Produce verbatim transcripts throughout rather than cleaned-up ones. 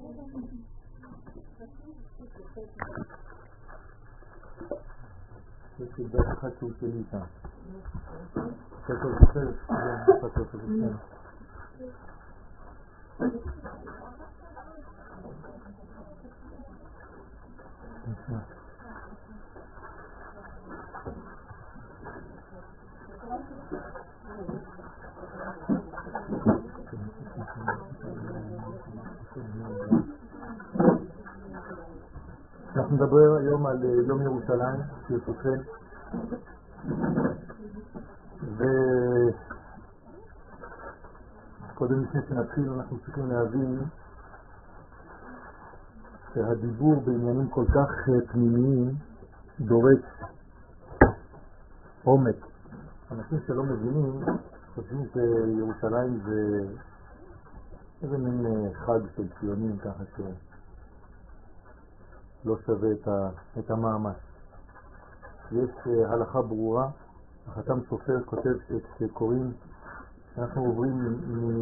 יש לי דרך אחת שהוא שלי איתה. שכל זוכר, זה נפת אותו בשביל. אנחנו נדבר היום על יום ירושלים, ברשותכם, וקודם לפני שנתחיל אנחנו צריכים להבין שהדיבור בעניינים כל כך פנימיים דורש עומק. אנשים שלא מבינים חושבים שירושלים זה איזה מין חג של ציונים ככה ש... לא שווה את, ה, את המאמץ. יש uh, הלכה ברורה, החתם סופר כותב שקוראים, אנחנו עוברים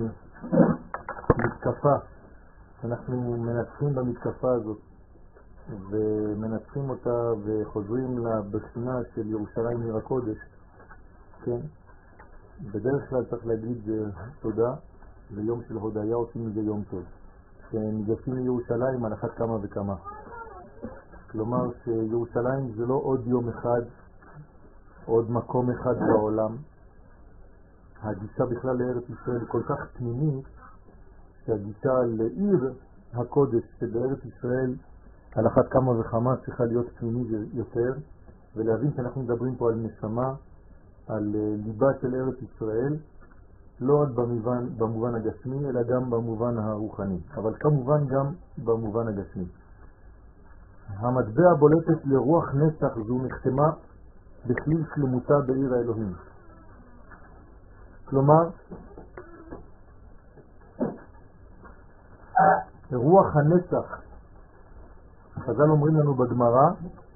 ממתקפה, אנחנו מנצחים במתקפה הזאת ומנצחים אותה וחוזרים לבחינה של ירושלים עיר הקודש, כן? בדרך כלל צריך להגיד תודה, ויום של הודיה עושים מזה יום טוב. כשניגשים לירושלים על אחת כמה וכמה. כלומר שירושלים זה לא עוד יום אחד, עוד מקום אחד בעולם. הגישה בכלל לארץ ישראל היא כל כך פנימית, שהגישה לעיר הקודש שבארץ ישראל על אחת כמה וכמה צריכה להיות פנימית יותר, ולהבין שאנחנו מדברים פה על נשמה, על ליבה של ארץ ישראל, לא רק במובן, במובן הגשמי, אלא גם במובן הרוחני, אבל כמובן גם במובן הגשמי. המטבע בולטת לרוח נצח זו נחתמה בכליל שלמותה בעיר האלוהים. כלומר, רוח הנצח, חז"ל אומרים לנו בגמרא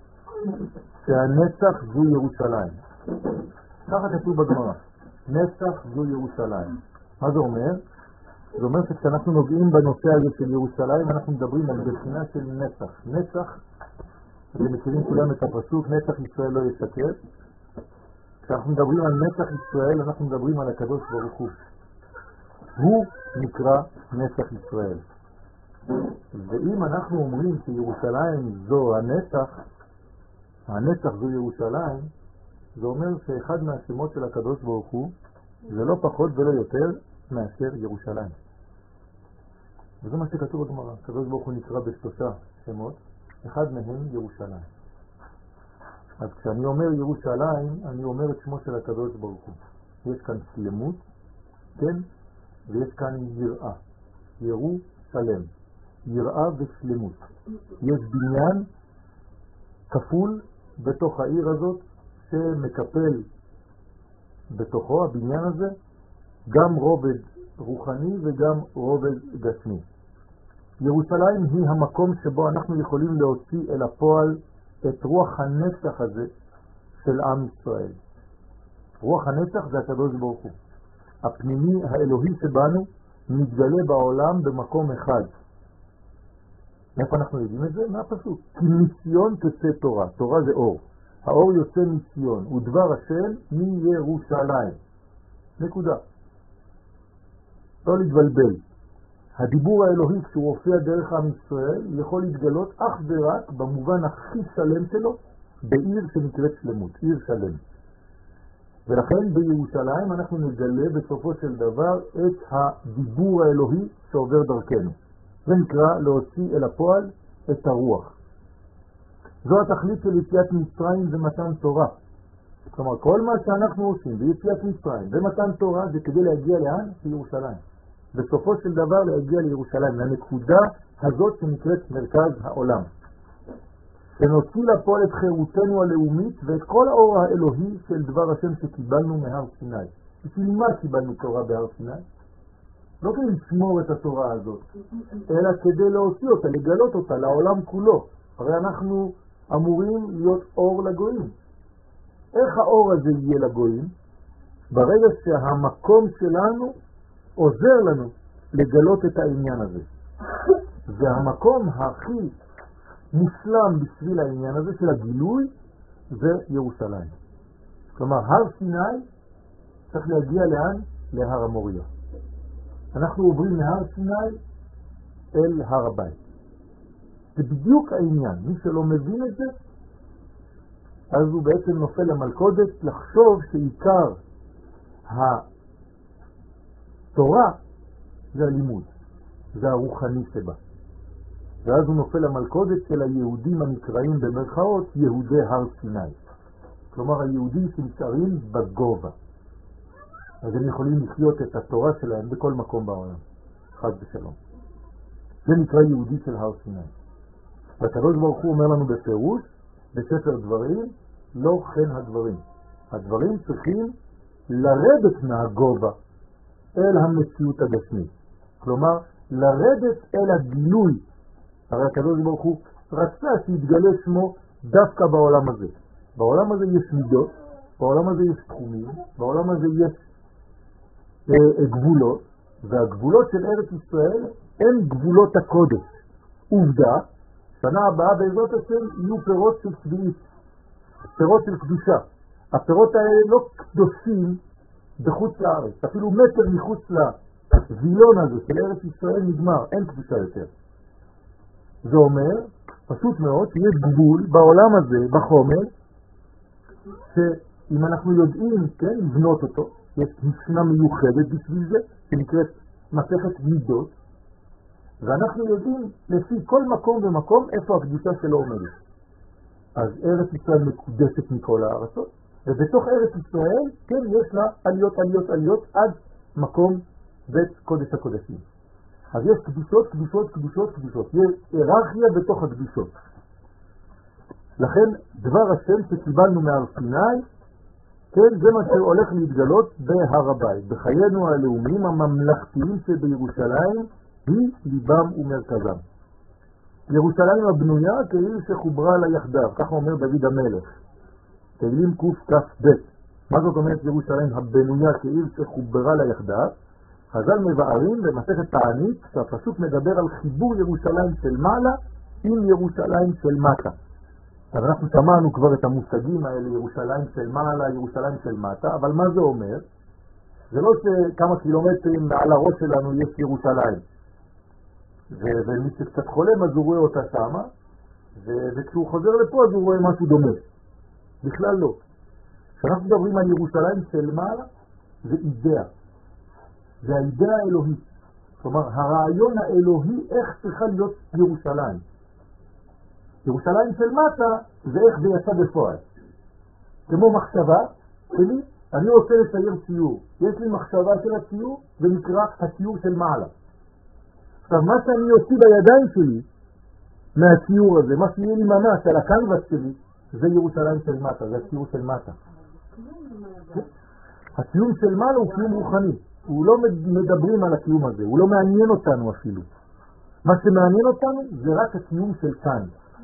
שהנצח זו ירושלים. ככה כתוב בגמרא, נצח זו ירושלים. מה זה אומר? זה אומר שכשאנחנו נוגעים בנושא הזה של ירושלים, אנחנו מדברים על בחינה של נצח. נצח, אתם מכירים כולם את הפסוק, נצח ישראל לא ישקר. כשאנחנו מדברים על נצח ישראל, אנחנו מדברים על הקדוש ברוך הוא. הוא נקרא נצח ישראל. ואם אנחנו אומרים שירושלים זו הנצח, הנצח זו ירושלים, זה אומר שאחד מהשמות של הקדוש ברוך הוא, זה לא פחות ולא יותר מאשר ירושלים. וזה מה שכתוב בגמרא. הקדוש ברוך הוא נקרא בשלושה שמות, אחד מהם ירושלים. אז כשאני אומר ירושלים, אני אומר את שמו של הקדוש ברוך הוא. יש כאן שלמות, כן? ויש כאן יראה. ירו שלם. יראה ושלמות. יש בניין כפול בתוך העיר הזאת, שמקפל בתוכו, הבניין הזה, גם רובד רוחני וגם רובד גשמי. ירושלים היא המקום שבו אנחנו יכולים להוציא אל הפועל את רוח הנצח הזה של עם ישראל. רוח הנצח זה הקדוש ברוך הוא. הפנימי האלוהי שבנו מתגלה בעולם במקום אחד. איפה אנחנו יודעים את זה? מהפסוק. כי מציון תצא תורה. תורה זה אור. האור יוצא מציון, ודבר השם מירושלים. נקודה. לא להתבלבל. הדיבור האלוהי כשהוא הופיע דרך עם ישראל יכול להתגלות אך ורק במובן הכי שלם שלו בעיר שנקראת שלמות, עיר שלם. ולכן בירושלים אנחנו נגלה בסופו של דבר את הדיבור האלוהי שעובר דרכנו. זה נקרא להוציא אל הפועל את הרוח. זו התכלית של יציאת מצרים ומתן תורה. כלומר, כל מה שאנחנו עושים ביציאת מצרים ומתן תורה זה כדי להגיע לאן? לירושלים. בסופו של דבר להגיע לירושלים, לנקודה הזאת שנקראת מרכז העולם. שנוציא לפועל את חירותנו הלאומית ואת כל האור האלוהי של דבר השם שקיבלנו מהר סיני. בשביל מה קיבלנו תורה בהר סיני? לא כדי לשמור את התורה הזאת, אלא כדי להוציא אותה, לגלות אותה לעולם כולו. הרי אנחנו אמורים להיות אור לגויים. איך האור הזה יהיה לגויים? ברגע שהמקום שלנו עוזר לנו לגלות את העניין הזה. והמקום הכי מושלם בשביל העניין הזה של הגילוי זה ירושלים. כלומר, הר סיני צריך להגיע לאן? להר המוריה. אנחנו עוברים מהר סיני אל הר הבית. זה בדיוק העניין. מי שלא מבין את זה, אז הוא בעצם נופל למלכודת לחשוב שעיקר התורה זה הלימוד, זה הרוחני שבה. ואז הוא נופל למלכודת של היהודים הנקראים במרכאות יהודי הר סיני. כלומר היהודים שנשארים בגובה. אז הם יכולים לחיות את התורה שלהם בכל מקום בעולם. חד ושלום. זה נקרא יהודי של הר סיני. והקדוש ברוך הוא אומר לנו בפירוש, בספר דברים, לא כן הדברים. הדברים צריכים לרדת מהגובה אל המציאות הגשמית. כלומר, לרדת אל הגילוי. הרי הקדוש ברוך הוא רצה שיתגלה שמו דווקא בעולם הזה. בעולם הזה יש מידות, בעולם הזה יש תחומים, בעולם הזה יש אה, גבולות, והגבולות של ארץ ישראל הם גבולות הקודש. עובדה, שנה הבאה בעזרת השם יהיו פירות של צביעות, פירות של קדושה. הפירות האלה לא קדושים בחוץ לארץ, אפילו מטר מחוץ לווילון הזה של ארץ ישראל נגמר, אין קדושה יותר. זה אומר, פשוט מאוד, שיש גבול בעולם הזה, בחומר, שאם אנחנו יודעים, כן, לבנות אותו, יש משנה מיוחדת בשביל זה, שנקראת מסכת מידות, ואנחנו יודעים לפי כל מקום ומקום איפה הקדושה שלו עומדת. אז ארץ ישראל מקודשת מכל הארצות, ובתוך ארץ ישראל, כן, יש לה עליות, עליות, עליות, עד מקום בית קודש הקודשים. אז יש קדושות, קדושות, קדושות, קדושות. יש היררכיה בתוך הקדושות. לכן, דבר השם שקיבלנו מהר סיני, כן, זה מה שהולך להתגלות בהר הבית. בחיינו הלאומיים הממלכתיים שבירושלים, היא ליבם ומרכזם. ירושלים הבנויה כעיר שחוברה לה יחדיו, כך אומר דוד המלך. תהילים קכ"ב. מה זאת אומרת ירושלים הבנויה כעיר שחוברה לה יחדיו? חז"ל מבארים במסכת תענית שהפסוק מדבר על חיבור ירושלים של מעלה עם ירושלים של מטה. אז אנחנו שמענו כבר את המושגים האלה, ירושלים של מעלה, ירושלים של מטה, אבל מה זה אומר? זה לא שכמה קילומטרים מעל הראש שלנו יש ירושלים. ו- ומי שקצת חולם אז הוא רואה אותה שמה, ו- וכשהוא חוזר לפה אז הוא רואה משהו דומה. בכלל לא. כשאנחנו מדברים על ירושלים של מעלה, זה אידאה. זה האידאה האלוהית. כלומר, הרעיון האלוהי איך צריכה להיות ירושלים. ירושלים של מטה זה איך זה יצא בפועל. כמו מחשבה שלי, אני רוצה לצייר ציור. יש לי מחשבה של הציור, זה נקרא הציור של מעלה. עכשיו, מה שאני עושה בידיים שלי מהציור הזה, מה שיהיה לי ממש על הקנבס שלי, זה ירושלים של מטה, זה הציור של מטה. הקיום של מעלה הוא קיום רוחני. הוא לא מדברים על הקיום הזה, הוא לא מעניין אותנו אפילו. מה שמעניין אותנו זה רק הקיום של כאן.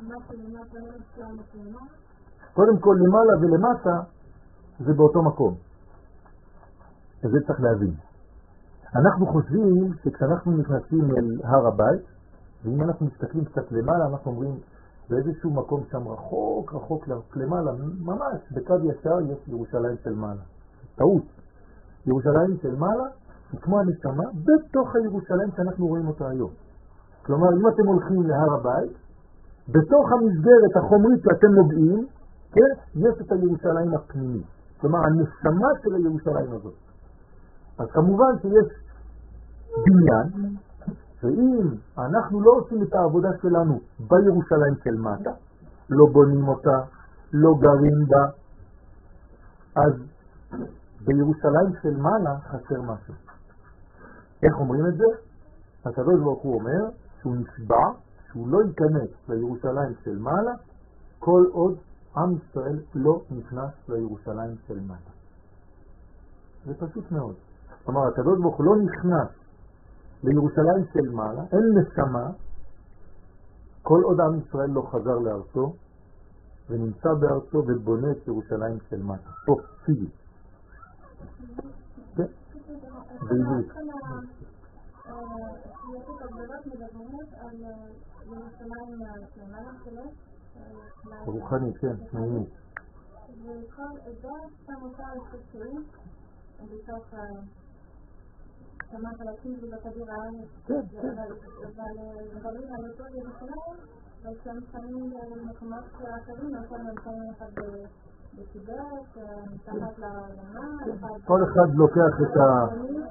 קודם כל למעלה ולמטה זה באותו מקום. אז זה צריך להבין. אנחנו חושבים שכשאנחנו נכנסים אל הר הבית, ואם אנחנו מסתכלים קצת למעלה, אנחנו אומרים באיזשהו מקום שם רחוק רחוק למעלה, ממש בקו ישר יש ירושלים של מעלה. טעות. ירושלים של מעלה היא כמו הנשמה בתוך הירושלים שאנחנו רואים אותה היום. כלומר, אם אתם הולכים להר הבית, בתוך המסגרת החומרית שאתם נוגעים, כן, יש את הירושלים הפנימית. כלומר, הנשמה של הירושלים הזאת. אז כמובן שיש בניין, ואם אנחנו לא עושים את העבודה שלנו בירושלים של מטה, לא בונים אותה, לא גרים בה, אז בירושלים של מעלה חסר משהו. איך אומרים את זה? הקדוש ברוך הוא אומר שהוא נשבע, שהוא לא ייכנס לירושלים של מעלה, כל עוד עם ישראל לא נכנס לירושלים של מטה. זה פשוט מאוד. כלומר, הקדוש ברוך הוא לא נכנס לירושלים של מעלה, אין נשמה, כל עוד עם ישראל לא חזר לארצו, ונמצא בארצו ובונה את ירושלים של מטה. פה, פיזי. כן? בעברית. המחלקות הגדולות מדברות על ירושלים למעלה שלו. רוחנית, כן, פנימית. וכל זה שם אותה על חצויים בתוך כמה חלקים ובכדור הארץ. כן, כן. אבל דברים על אותו ירושלים, וכשהם שמים במקומות אחרים, עכשיו הם שמים אחד בטיבט, מתחת לאדמה, כל אחד לוקח את ה...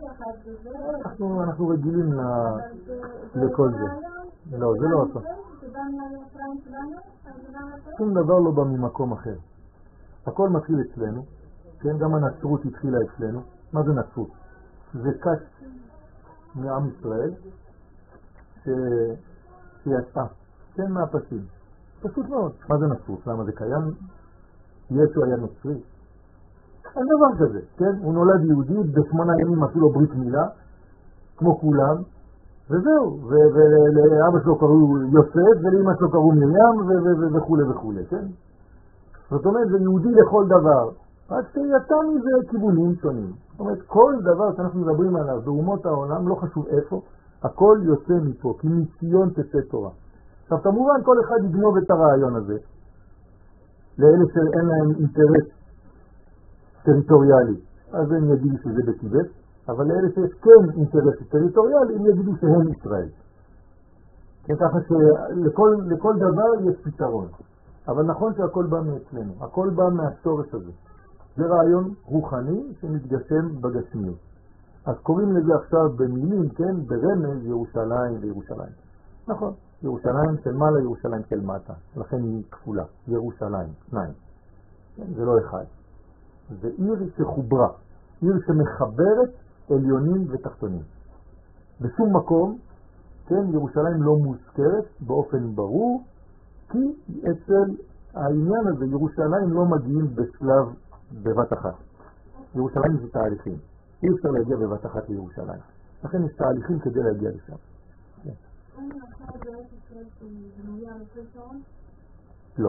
אנחנו רגילים לכל זה. לא, זה לא אותו. שום דבר לא בא ממקום אחר. הכל מתחיל אצלנו, כן? גם הנצרות התחילה אצלנו. מה זה נצרות? זה כת מעם ישראל שיצאה, כן, מהפסים. פשוט מאוד. מה זה נצרות? למה זה קיים? ישו היה נוצרי. אין דבר כזה, כן? הוא נולד יהודי, בשמונה ימים עשו לו ברית מילה, כמו כולם, וזהו. ולאבא שלו קראו יוסף, ולאמא שלו קראו מרים, וכו' וכו', כן? זאת אומרת, זה יהודי לכל דבר. רק שיצא מזה כיוונים שונים. זאת אומרת, כל דבר שאנחנו מדברים עליו באומות העולם, לא חשוב איפה, הכל יוצא מפה, כי מציון תצא תורה. עכשיו, כמובן, כל אחד יגנוב את הרעיון הזה, לאלה שאין להם אינטרס טריטוריאלי, אז הם יגידו שזה בטיבט, אבל לאלה שיש כן אינטרס טריטוריאלי, הם יגידו שהם ישראל. כן, ככה שלכל לכל דבר יש פתרון. אבל נכון שהכל בא מאצלנו, הכל בא מהשורש הזה. זה רעיון רוחני שמתגשם בגשמיות. אז קוראים לזה עכשיו במילים, כן, ברמז ירושלים וירושלים. נכון, ירושלים של מעלה, ירושלים של מטה. לכן היא כפולה, ירושלים, שניים. כן, זה לא אחד. זה עיר שחוברה, עיר שמחברת עליונים ותחתונים. בשום מקום, כן, ירושלים לא מוזכרת באופן ברור, כי אצל העניין הזה ירושלים לא מגיעים בשלב בבת אחת. ירושלים זה תהליכים. אי אפשר להגיע בבת אחת לירושלים. לכן יש תהליכים כדי להגיע לשם. לא.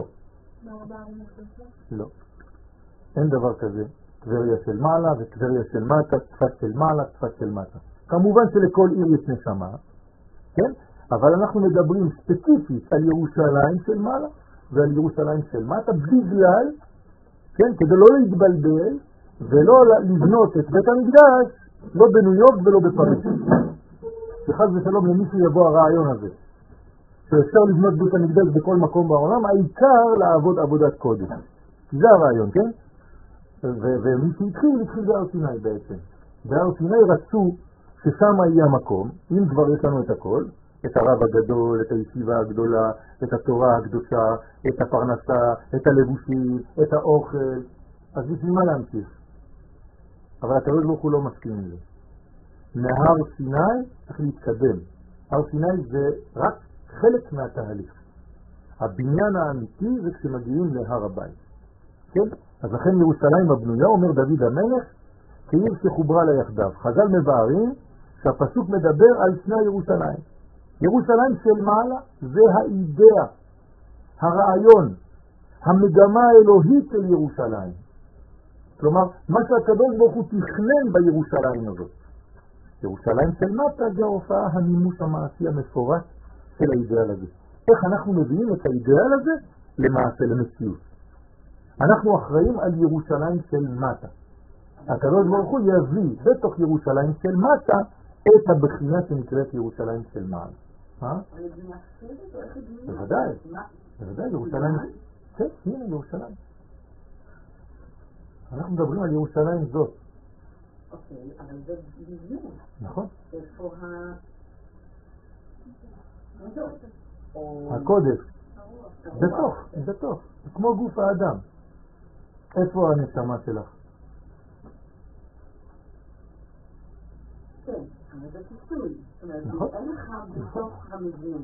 לא. אין דבר כזה. טבריה של מעלה וטבריה של מטה, צפת של מעלה, צפת של מטה. כמובן שלכל עיר יש נשמה, כן? אבל אנחנו מדברים ספציפית על ירושלים של מעלה ועל ירושלים של מטה, בגלל, כן, כדי לא להתבלבל ולא לבנות את בית המקדש, לא בניו יורק ולא בפריז. שחד ושלום למישהו יבוא הרעיון הזה, שאפשר לבנות בית המקדש בכל מקום בעולם, העיקר לעבוד עבודת קודש. זה הרעיון, כן? ומי שהתחיל, התחיל בהר סיני בעצם. בהר סיני רצו ששם יהיה המקום, אם כבר יש לנו את הכל, את הרב הגדול, את הישיבה הגדולה, את התורה הקדושה, את הפרנסה, את הלבושים, את האוכל, אז בשביל מה להמשיך? אבל הקדוש ברוך הוא לא מסכים עם זה. מהר סיני צריך להתקדם. הר סיני זה רק חלק מהתהליך. הבניין האמיתי זה כשמגיעים להר הבית. כן? אז לכן ירושלים הבנויה, אומר דוד המלך, כעיר שחוברה לה יחדיו. חז"ל מבארים שהפסוק מדבר על שני ירושלים. ירושלים של מעלה זה האידאה, הרעיון, המגמה האלוהית של ירושלים. כלומר, מה שהקדוש ברוך הוא תכנן בירושלים הזאת. ירושלים של מטה זה ההופעה, המימוש המעשי המפורט של האידאל הזה. איך אנחנו מביאים את האידאל הזה למעשה, למציאות. אנחנו אחראים על ירושלים של מטה. הקדוש ברוך הוא יביא בתוך ירושלים של מטה את הבחינה שנקראת ירושלים של מעלה. מה? בוודאי, בוודאי, ירושלים, כן, הנה ירושלים. אנחנו מדברים על ירושלים זאת. אוקיי, אבל זה בדיוק. נכון. איפה ה... הקודש. בתוך, בתוך. כמו גוף האדם. איפה הנשמה שלך? כן, אבל זה כיסוי. זאת אומרת, אין לך בתוך המבנה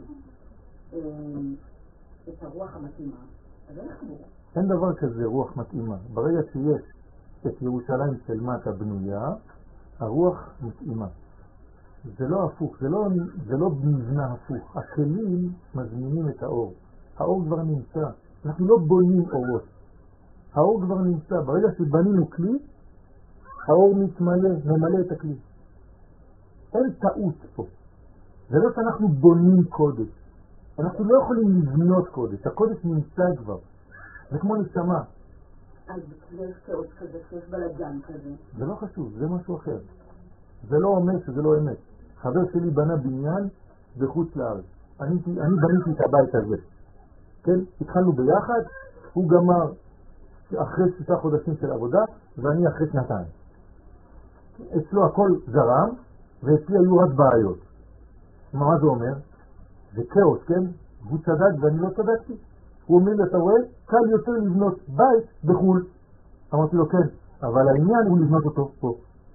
את הרוח המתאימה, אז אין לך רוח. אין דבר כזה רוח מתאימה. ברגע שיש את ירושלים של מטה בנויה, הרוח מתאימה. זה לא הפוך, זה לא, זה לא מבנה הפוך. הכלים מזמינים את האור. האור כבר נמצא. אנחנו לא בונים אורות. האור כבר נמצא. ברגע שבנינו כלי, האור מתמלא, ממלא את הכלי. אין טעות פה. זה לא שאנחנו בונים קודש. אנחנו לא יכולים לבנות קודש. הקודש נמצא כבר. זה כמו נשמה. אז יש כאוס כזה, שיש בלגן כזה. זה לא חשוב, זה משהו אחר. זה לא אומר שזה לא אמת. חבר שלי בנה בניין בחוץ לארץ. אני, אני בניתי את הבית הזה. כן? התחלנו ביחד, הוא גמר אחרי שישה חודשים של עבודה, ואני אחרי שנתיים. אצלו הכל זרם, ואצלי היו רק בעיות. מה זה אומר? זה כאוס, כן? הוא צדק ואני לא צדקתי. הוא אומר לי, אתה רואה? קל יותר לבנות בית בחול. אמרתי לו, כן, אבל העניין הוא לבנות אותו פה.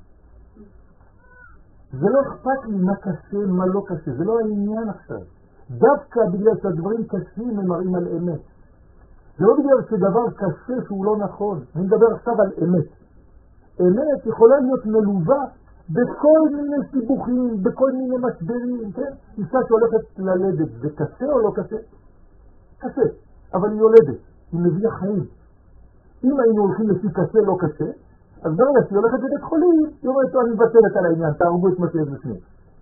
זה לא אכפת לי מה קשה, מה לא קשה, זה לא העניין עכשיו. דווקא בגלל שהדברים קשים הם מראים על אמת. זה לא בגלל שדבר קשה שהוא לא נכון. אני מדבר עכשיו על אמת. אמת יכולה להיות מלווה בכל מיני סיבוכים, בכל מיני משברים, כן? אישה שהולכת ללדת, זה קשה או לא קשה? קשה, אבל היא יולדת, היא מביאה חיים. אם היינו הולכים לפי קשה לא קשה, אז ברגע שהיא הולכת לבית חולים, היא אומרת, אני מבטלת על העניין, תהרגו את מה שיש בפנים.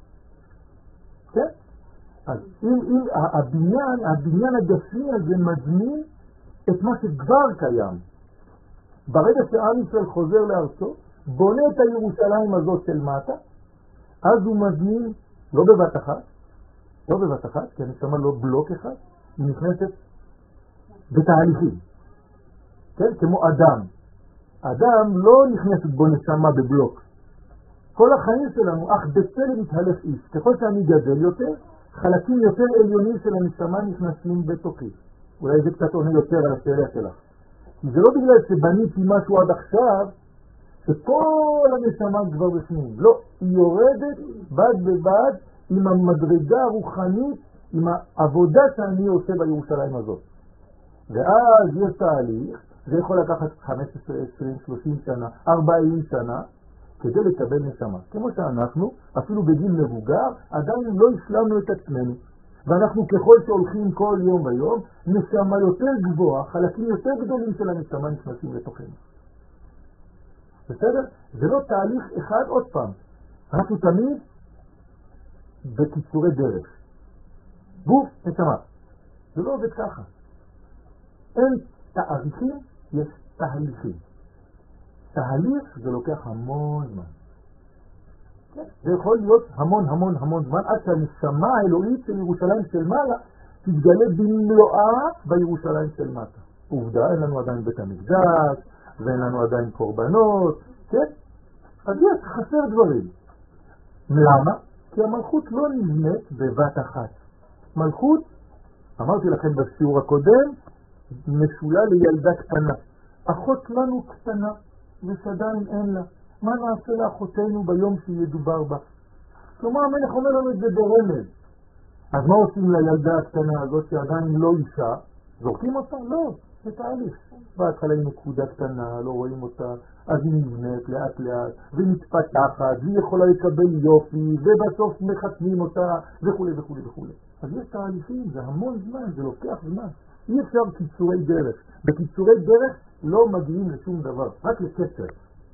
כן? אז אם, אם הבניין, הבניין הגשמי הזה מזמין את מה שכבר קיים. ברגע שעם ישראל חוזר לארצו, בונה את הירושלים הזאת של מטה, אז הוא מזמין, לא בבת אחת, לא בבת אחת, כי אני שמה לא בלוק אחד, היא נכנסת בתהליכים. כן? כמו אדם. אדם לא נכנסת בו נשמה בבלוק. כל החיים שלנו, אך בצלם מתהלך איש. ככל שאני גדל יותר, חלקים יותר עליונים של הנשמה נכנסים בתוכי. אולי זה קצת עונה יותר על השאלה שלך. כי זה לא בגלל שבניתי משהו עד עכשיו, שכל הנשמה כבר בפנים. לא, היא יורדת בד בבד עם המדרגה הרוחנית, עם העבודה שאני עושה בירושלים הזאת. ואז יש תהליך, זה יכול לקחת חמש עשרה, עשרים, שלושים שנה, ארבעים שנה, כדי לקבל נשמה. כמו שאנחנו, אפילו בגיל מבוגר, עדיין לא השלמנו את עצמנו. ואנחנו ככל שהולכים כל יום ביום, נשמה יותר גבוהה, חלקים יותר גדולים של הנשמה נכנסים לתוכנו. בסדר? זה לא תהליך אחד עוד פעם. אנחנו תמיד בקיצורי דרך. גוף, נשמה. זה לא עובד ככה. אין תאריכים, יש תהליכים. תהליך זה לוקח המון זמן. זה יכול להיות המון המון המון זמן עד שהנשמה האלוהית של ירושלים של מעלה תתגלה במלואה בירושלים של מטה. עובדה, אין לנו עדיין בית המקדש, ואין לנו עדיין קורבנות, כן? אז יש חסר דברים. למה? כי המלכות לא נבנית בבת אחת. מלכות, אמרתי לכם בשיעור הקודם, משולה לילדה קטנה. אחות לנו קטנה, ושעדיין אין לה. מה נעשה לאחותינו ביום שידובר בה? כלומר, המלך אומר לנו את זה ברמז. אז מה עושים לילדה הקטנה הזאת שעדיין לא אישה? זורקים אותה? לא, זה תהליך. בהתחלה היא נקודה קטנה, לא רואים אותה, אז היא נבנית לאט לאט, והיא מתפתחת, והיא יכולה לקבל יופי, ובסוף מחתנים אותה, וכו' וכו' וכו'. אז יש תהליכים, זה המון זמן, זה לוקח זמן. אי אפשר קיצורי דרך. בקיצורי דרך לא מגיעים לשום דבר, רק לקצר.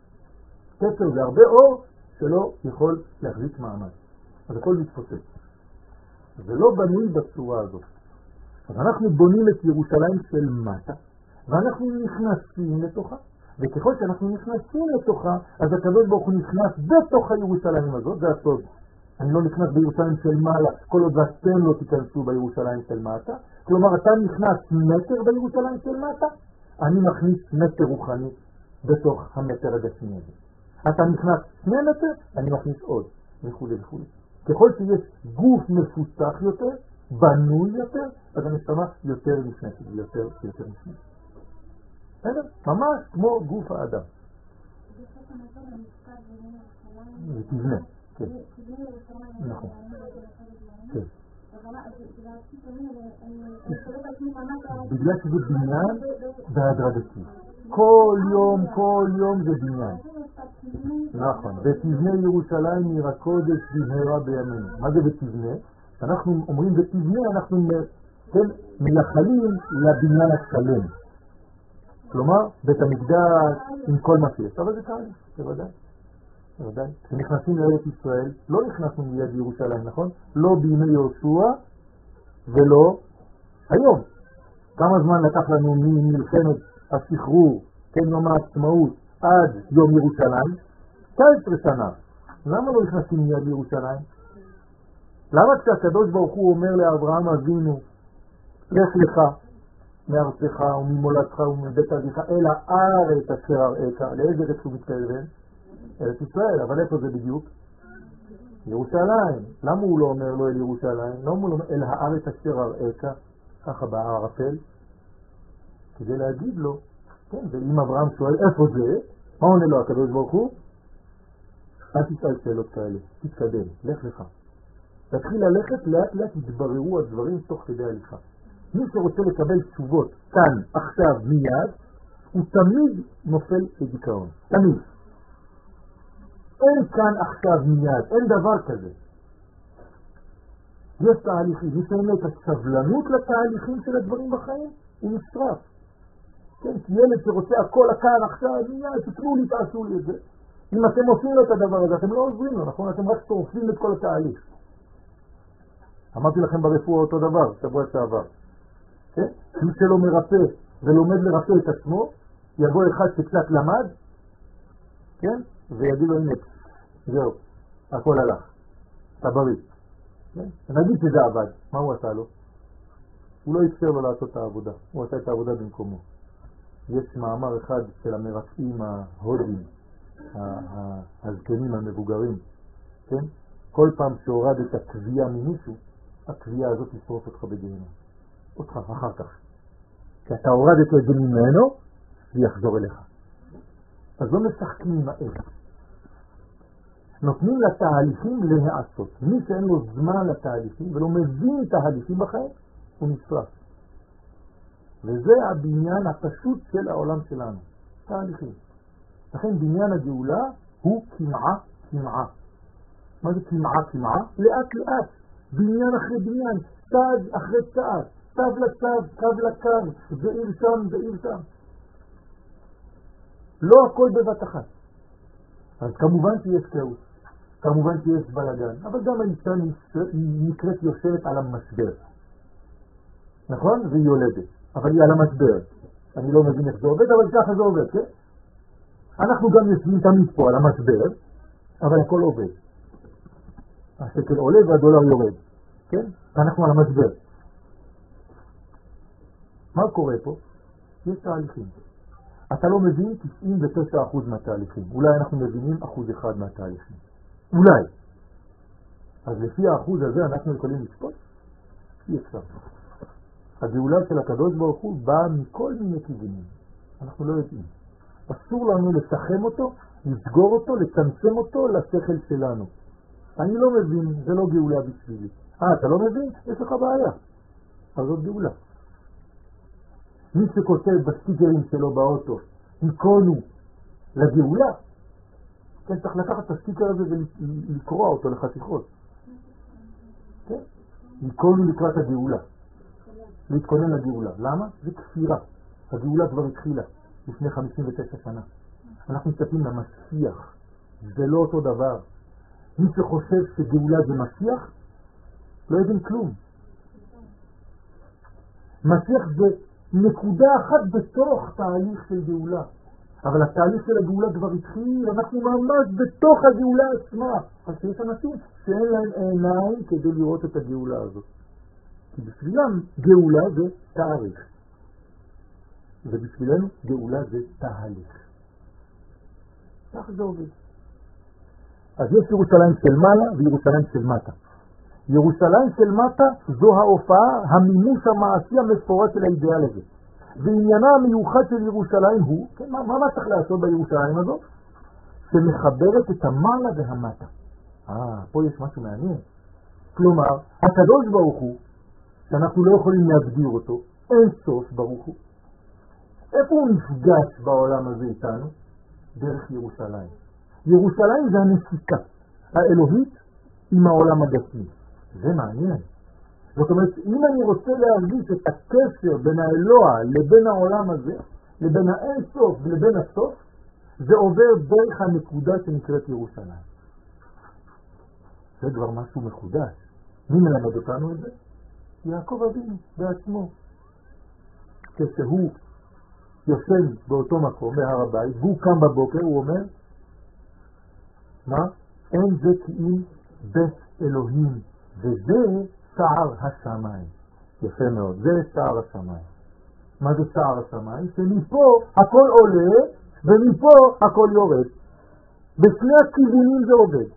קצר זה הרבה אור שלא יכול להחזיק מעמד. אז הכל מתפוצץ. זה לא בנוי בצורה הזאת. אז אנחנו בונים את ירושלים של מטה, ואנחנו נכנסים לתוכה. וככל שאנחנו נכנסים לתוכה, אז הקדוש ברוך הוא נכנס בתוך הירושלים הזאת, זה הסוד. אני לא נכנס בירושלים של מעלה, כל עוד אתם לא תיכנסו בירושלים של מטה. כלומר, אתה נכנס מטר בירושלים של מטה, אני מכניס מטר רוחני בתוך המטר הגשמי הזה. אתה נכנס שני מטר, אני מכניס עוד, וכו' וכו'. ככל שיש גוף מפותח יותר, בנוי יותר, אז הנשמה יותר נכנסת, יותר יותר נכנסת. בסדר? ממש כמו גוף האדם. זה תבנה, כן. נכון. כן. בגלל שזה בניין בהדרגתי. כל יום, כל יום זה בניין. נכון. ותבנה ירושלים עיר הקודש במהרה בימינו. מה זה ותבנה? אנחנו אומרים ותבנה, אנחנו מייחלים לבניין השלם. כלומר, בית המקדש עם כל מה שיש. אבל זה תהליך, בוודאי. ודאי. כשנכנסים לארץ ישראל, לא נכנסנו מיד לירושלים, נכון? לא בימי יהושע ולא היום. כמה זמן לקח לנו ממלחמת השחרור, כן, יום העצמאות, עד יום ירושלים? תשע עשרה שנה. למה לא נכנסים מיד לירושלים? למה כשהקדוש ברוך הוא אומר לאברהם אבינו, לך לך מארצך וממולדתך ומבית אביך אל הארץ אשר אראך, לאיזה ארץ הוא מתכוון? ארץ ישראל, אבל איפה זה בדיוק? ירושלים. למה הוא לא אומר לו אל ירושלים? למה הוא לא אומר אל הארץ אשר אראך, ככה בערפל? כדי להגיד לו, כן, ואם אברהם שואל איפה זה, מה עונה לו הקדוש ברוך הוא? אל תשאל שאלות כאלה, תתקדם, לך לך. תתחיל ללכת, לאט לאט יתבררו הדברים תוך כדי הליכה. מי שרוצה לקבל תשובות כאן, עכשיו, מיד, הוא תמיד נופל לדיכאון. תמיד. אין כאן עכשיו מיד, אין דבר כזה. יש תהליכים, מי שאין את הסבלנות לתהליכים של הדברים בחיים, הוא נשרף. כן, כי ילד שרוצה הכל כאן עכשיו, מיד, תתנו לי, תעשו לי את זה. אם אתם עושים לו את הדבר הזה, אתם לא עוזרים לו, נכון? אתם רק שורפים את כל התהליך. אמרתי לכם ברפואה אותו דבר, שבוע שעבר. כן? מי שלא מרפא ולומד לרפא את עצמו, יבוא אחד שקצת למד, כן? ויגיד לו, הנה, זהו, הכל הלך. אתה בריא. כן? נגיד שזה עבד, מה הוא עשה לו? הוא לא אפשר לו לעשות את העבודה, הוא עשה את העבודה במקומו. יש מאמר אחד של המרפאים ההודים, הזקנים המבוגרים, כן? כל פעם שהורד את הקביעה ממישהו, הקביעה הזאת ישרוף אותך בגיהנום. אותך אחר כך. כשאתה הורדת את זה ממנו, זה יחזור אליך. אז לא משחקים עם האש. נותנים לתהליכים להיעשות. מי שאין לו זמן לתהליכים ולא מבין תהליכים בחיים, הוא נשרף. וזה הבניין הפשוט של העולם שלנו. תהליכים. לכן בניין הגאולה הוא כמעה כמעה. מה זה כמעה כמעה? לאט לאט. בניין אחרי בניין. צעד אחרי צעד. צו לצו, קו לקו, ועיר שם, ועיר שם. לא הכל בבת אחת. אז כמובן שיש כאוס. כמובן שיש בלגן. אבל גם האישה נקראת יושבת על המשבר. נכון? והיא יולדת. אבל היא על המשבר. אני לא מבין איך זה עובד, אבל ככה זה עובד, כן? אנחנו גם יושבים תמיד פה על המשבר, אבל הכל עובד. השקל עולה והדולר יורד, כן? אנחנו על המשבר. מה קורה פה? יש תהליכים. אתה לא מבין תשעים ותשע אחוז מהתהליכים. אולי אנחנו מבינים אחוז אחד מהתהליכים. אולי. אז לפי האחוז הזה אנחנו יכולים לשפוט? אי אפשר. הגאולה של הקדוש ברוך הוא באה מכל מיני כיוונים. אנחנו לא יודעים. אסור לנו לסכם אותו, לסגור אותו, לצמצם אותו לשכל שלנו. אני לא מבין, זה לא גאולה בשבילי. אה, אתה לא מבין? יש לך בעיה. אז זאת גאולה. מי שכותב בסטיקרים שלו באוטו, ניקונו לגאולה, כן, צריך לקחת את הסטיקר הזה ולקרוא אותו לחתיכות. כן? ניקונו לקראת הגאולה. להתכונן לגאולה. למה? זה כפירה. הגאולה כבר התחילה לפני חמישים ותשע שנה. אנחנו מצפים למשיח. זה לא אותו דבר. מי שחושב שגאולה זה משיח, לא יודעים כלום. משיח זה נקודה אחת בתוך תהליך של גאולה. אבל התהליך של הגאולה כבר התחיל, אנחנו ממש בתוך הגאולה עצמה. אז יש אנשים שאין להם עיניים כדי לראות את הגאולה הזאת. כי בשבילם גאולה זה תאריך. ובשבילנו גאולה זה תהליך. כך זה עובד. אז יש ירושלים של מעלה וירושלים של מטה. ירושלים של מטה זו ההופעה, המימוש המעשי המפורט של האידאל הזה. ועניינה המיוחד של ירושלים הוא, כן, מה, מה צריך לעשות בירושלים הזאת? שמחברת את המעלה והמטה. אה, פה יש משהו מעניין. כלומר, הקדוש ברוך הוא, שאנחנו לא יכולים להגדיר אותו, אין סוף ברוך הוא. איפה הוא נפגש בעולם הזה איתנו? דרך ירושלים. ירושלים זה הנשיקה האלוהית עם העולם הגשמי. זה מעניין. זאת אומרת, אם אני רוצה להרגיש את הקשר בין האלוה לבין העולם הזה, לבין האין סוף ולבין הסוף, זה עובר דרך הנקודה שנקראת ירושלים. זה כבר משהו מחודש. מי מלמד אותנו את זה? יעקב אבינו בעצמו. כשהוא יושב באותו מקום, בהר הבית, והוא קם בבוקר, הוא אומר, מה? אין זה כי אם בית אלוהים, וזה שער השמיים. יפה מאוד, זה שער השמיים. מה זה שער השמיים? שמפה הכל עולה, ומפה הכל יורד. בשני הכיוונים זה עובד.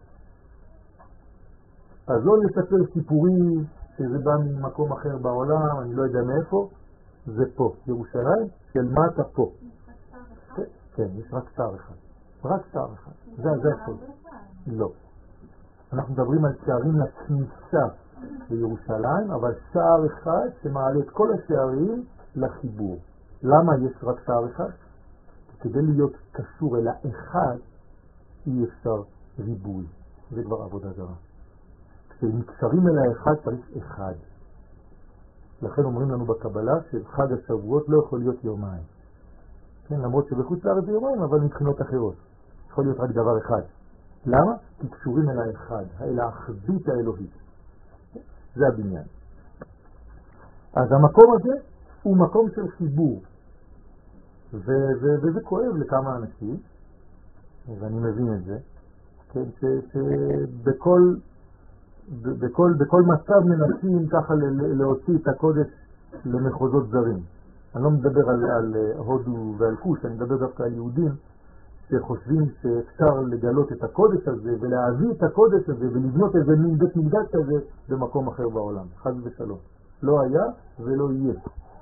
אז לא לספר סיפורים שזה בא ממקום אחר בעולם, אני לא יודע מאיפה, זה פה, ירושלים, של מטה פה. כן, כן, יש רק שער אחד. רק שער אחד. זה זה הכל. לא. אנחנו מדברים על שערים לכניסה לירושלים, אבל שער אחד שמעלה את כל השערים לחיבור. למה יש רק שער אחד? כדי להיות קשור אל האחד, אי אפשר ריבוי. זה כבר עבודה זרה. כשנקשרים אל האחד צריך אחד. לכן אומרים לנו בקבלה שחג השבועות לא יכול להיות יומיים. כן, למרות שבחוץ לארץ זה יומיים, אבל מבחינות אחרות. יכול להיות רק דבר אחד. למה? כי קשורים אל האחד, אל האחדות האלוהית. זה הבניין. אז המקום הזה הוא מקום של חיבור. ו- ו- וזה כואב לכמה אנשים, ואני מבין את זה, כן, שבכל בכל, בכל מצב מנסים ככה להוציא את הקודש למחוזות זרים. אני לא מדבר על, על הודו ועל כוש, אני מדבר דווקא על יהודים שחושבים שאפשר לגלות את הקודש הזה ולהביא את הקודש הזה ולבנות איזה מין בית מקדש כזה במקום אחר בעולם. חד ושלום. לא היה ולא יהיה.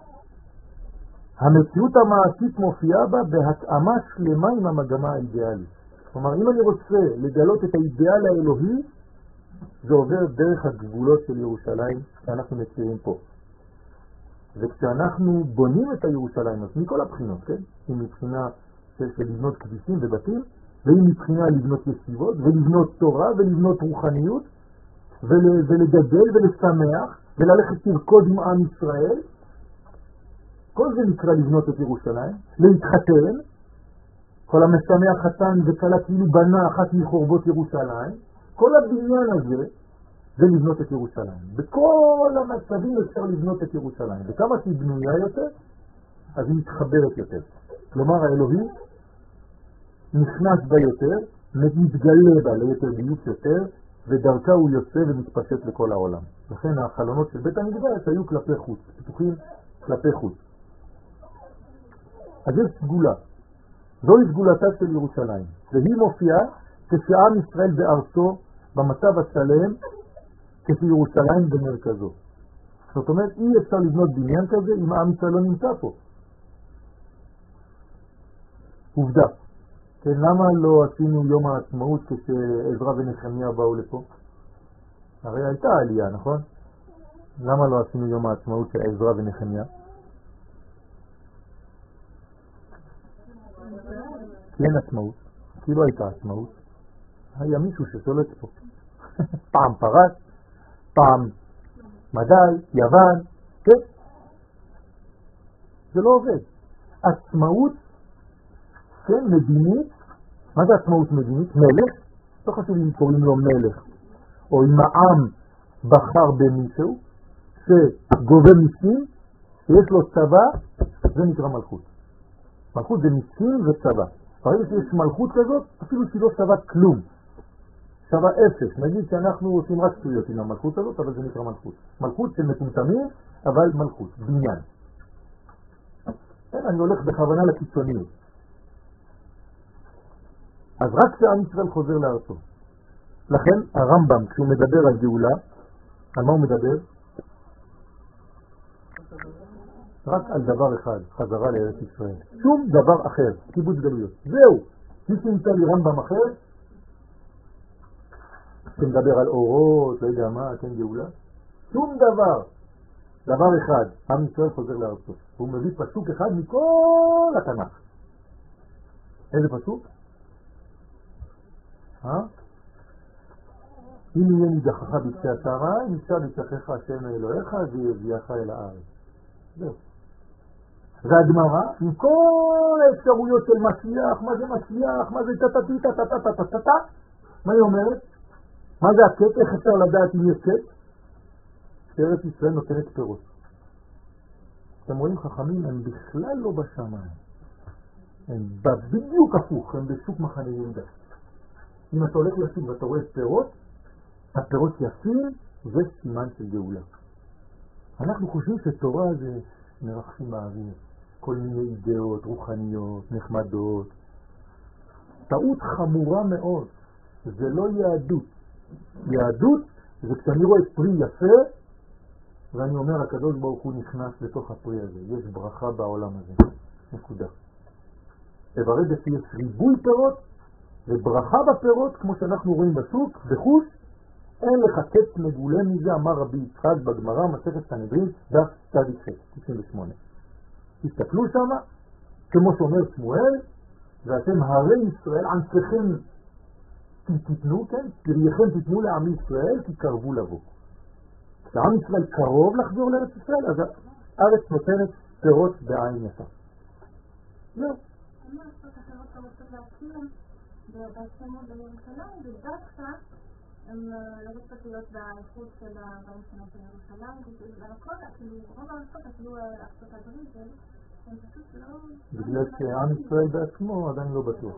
המציאות המעשית מופיעה בה בהתאמה שלמה עם המגמה האידיאלית. כלומר, אם אני רוצה לגלות את האידיאל האלוהי, זה עובר דרך הגבולות של ירושלים שאנחנו מכירים פה. וכשאנחנו בונים את הירושלים, אז מכל הבחינות, כן? אם מבחינה של, של לבנות כבישים ובתים, ואם מבחינה לבנות ישיבות, ולבנות תורה, ולבנות רוחניות, ול, ולגדל ולשמח, וללכת לרקוד עם עם ישראל, כל זה נקרא לבנות את ירושלים, להתחתן, כל המשמח חתן וכלה כאילו בנה אחת מחורבות ירושלים, כל הבניין הזה זה לבנות את ירושלים. בכל המצבים אפשר לבנות את ירושלים. וכמה שהיא בנויה יותר, אז היא מתחברת יותר. כלומר, האלוהים נכנס בה יותר, מתגלה בה ליותר ביוק יותר, ודרכה הוא יוצא ומתפשט לכל העולם. לכן החלונות של בית המקדש היו כלפי חוץ, פתוחים כלפי חוץ. אז יש סגולה. זוהי סגולתה של ירושלים. והיא מופיעה כשעם ישראל בארצו במצב השלם כשירושלים במרכזו. זאת אומרת, אי אפשר לבנות בניין כזה אם עם ישראל לא נמצא פה. עובדה. כן, למה לא עשינו יום העצמאות כשעזרא ונחמיה באו לפה? הרי הייתה עלייה, נכון? למה לא עשינו יום העצמאות של עזרא ונחמיה? כי אין עצמאות, כי לא הייתה עצמאות. היה מישהו ששולט פה. פעם פרס, פעם מדי, יוון, כן? זה לא עובד. עצמאות, כן, מדינית. מה זה עצמאות מדינית? מלך. לא חשוב אם קוראים לו מלך, או אם העם בחר במישהו שגובה מיסים, שיש לו צבא, זה נקרא מלכות. מלכות זה מיסים וצבא. ברגע שיש מלכות כזאת, אפילו שהיא לא שווה כלום. שווה אפס. נגיד שאנחנו עושים רק שטויות עם המלכות הזאת, אבל זה נקרא מלכות. מלכות של מטומטמים, אבל מלכות, בניין. אני הולך בכוונה לקיצוניות. אז רק שעם ישראל חוזר לארצו. לכן הרמב"ם, כשהוא מדבר על גאולה, על מה הוא מדבר? רק על דבר אחד, חזרה לארץ ישראל. שום דבר אחר, קיבוץ גלויות. זהו. מי שימצא לי רמב"ם אחר, שמדבר על אורות, לא יודע מה, כן גאולה. שום דבר. דבר אחד, עם ישראל חוזר לארצו. הוא מביא פסוק אחד מכל התנ"ך. איזה פסוק? אה? אם יהיה נידחך בקצה השעריים, נמצא בצחך השם אלוהיך ויביאך אל הארץ. זהו. והגמרא, עם כל האפשרויות של משיח, מה זה משיח, מה זה טטטי, טטטטי, טטטטי, מה היא אומרת? מה זה הקט? איך אפשר לדעת אם יש קט? שארץ ישראל נותנת פירות. אתם רואים חכמים, הם בכלל לא בשמיים. הם בדיוק הפוך, הם בשוק מחנה יהודה. אם אתה הולך לשוק ואתה רואה פירות, הפירות יפים, זה סימן של גאולה. אנחנו חושבים שתורה זה מרחשים באוויר, כל מיני אידאות רוחניות, נחמדות. טעות חמורה מאוד, זה לא יהדות. יהדות זה כשאני רואה פרי יפה, ואני אומר, הקדוש ברוך הוא נכנס לתוך הפרי הזה. יש ברכה בעולם הזה. נקודה. וברגע שיש ריבוי פירות, וברכה בפירות, כמו שאנחנו רואים בשוק, בחוש, אין לך קץ מגולה מזה, אמר רבי יצחק בגמרא, מסכת סנהדרין, דף צדיק תשעים ושמונה. תסתכלו שמה, כמו שאומר שמואל, ואתם הרי ישראל, ענפיכם תיתנו, כן? פרייכם תיתנו לעם ישראל, כי קרבו לבוא. כשעם ישראל קרוב לחזור לארץ ישראל, אז הארץ נותנת פירות בעין יפה. לא. מה לעשות אחרות כמותות להקים בהסכמות בירושלים, ודווקא הם לא מסתכלות באיכות של הדברים שלנו של ירושלים, והכל, כאילו, רוב הארצות, אפילו ארצות הברית, הם פשוט לא... בגלל שעם ישראל בעצמו עדיין לא בטוח.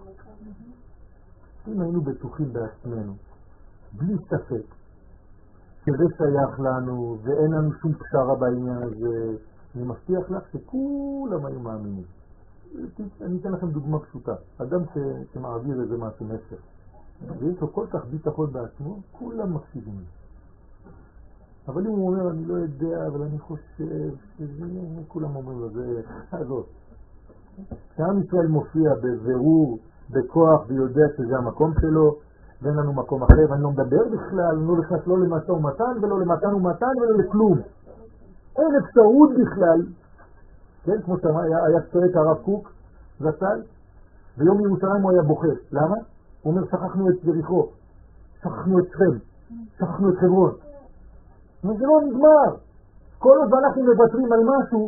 אם היינו בטוחים בעצמנו, בלי ספק, שזה שייך לנו ואין לנו שום פשרה בעניין הזה, אני מבטיח לך שכולם היו מאמינים. אני אתן לכם דוגמה פשוטה. אדם שמעביר איזה משהו מסר, ויש לו כל כך ביטחון בעצמו, כולם מקשיבים לי. אבל אם הוא אומר, אני לא יודע, אבל אני חושב שזה, כולם אומרים לו, זה הזאת. כשעם ישראל מופיע בבירור, בכוח, ויודע שזה המקום שלו, ואין לנו מקום אחר, ואני לא מדבר בכלל, אני לא נכנס לא למשא ומתן, ולא למתן ומתן, ולא לכלום. אין אפשרות בכלל. כן, כמו שהיה צועק הרב קוק, זצ"ל, ביום ירושלים הוא היה בוכה. למה? הוא אומר, שכחנו את יריחו, שכחנו את שכם, שכחנו את חברון. אבל זה לא נגמר. כל עוד אנחנו מוותרים על משהו,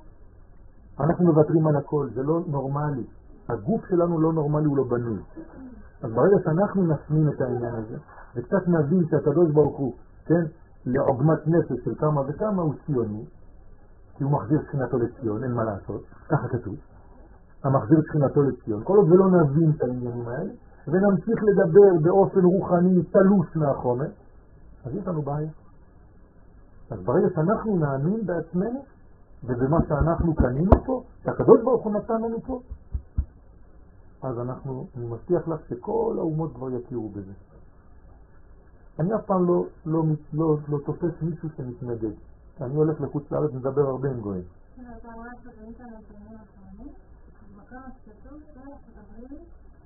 אנחנו מוותרים על הכל, זה לא נורמלי. הגוף שלנו לא נורמלי, הוא לא בנוי. אז ברגע שאנחנו נפנים את העניין הזה, וקצת נבין שהקדוש ברוך הוא, כן, לעוגמת נפש של כמה וכמה הוא ציוני, כי הוא מחזיר שכינתו לציון, אין מה לעשות, ככה כתוב. המחזיר שכינתו לציון. כל עוד ולא נבין את העניינים האלה, ונמשיך לדבר באופן רוחני תלוש מהחומר, אז יש לנו בעיה. אז ברגע שאנחנו נאמין בעצמנו, ובמה שאנחנו קנינו פה, שהקדוש ברוך הוא נתן לנו פה, אז אנחנו, אני מבטיח לך שכל האומות כבר יכירו בזה. אני אף פעם לא, לא, לא, לא תופס מישהו שמתנגד. אני הולך לחוץ לארץ ומדבר הרבה עם גויים. אתה רואה שבאינטרנט בימים האחרונים, במקום הסכתוב שארצות הברית,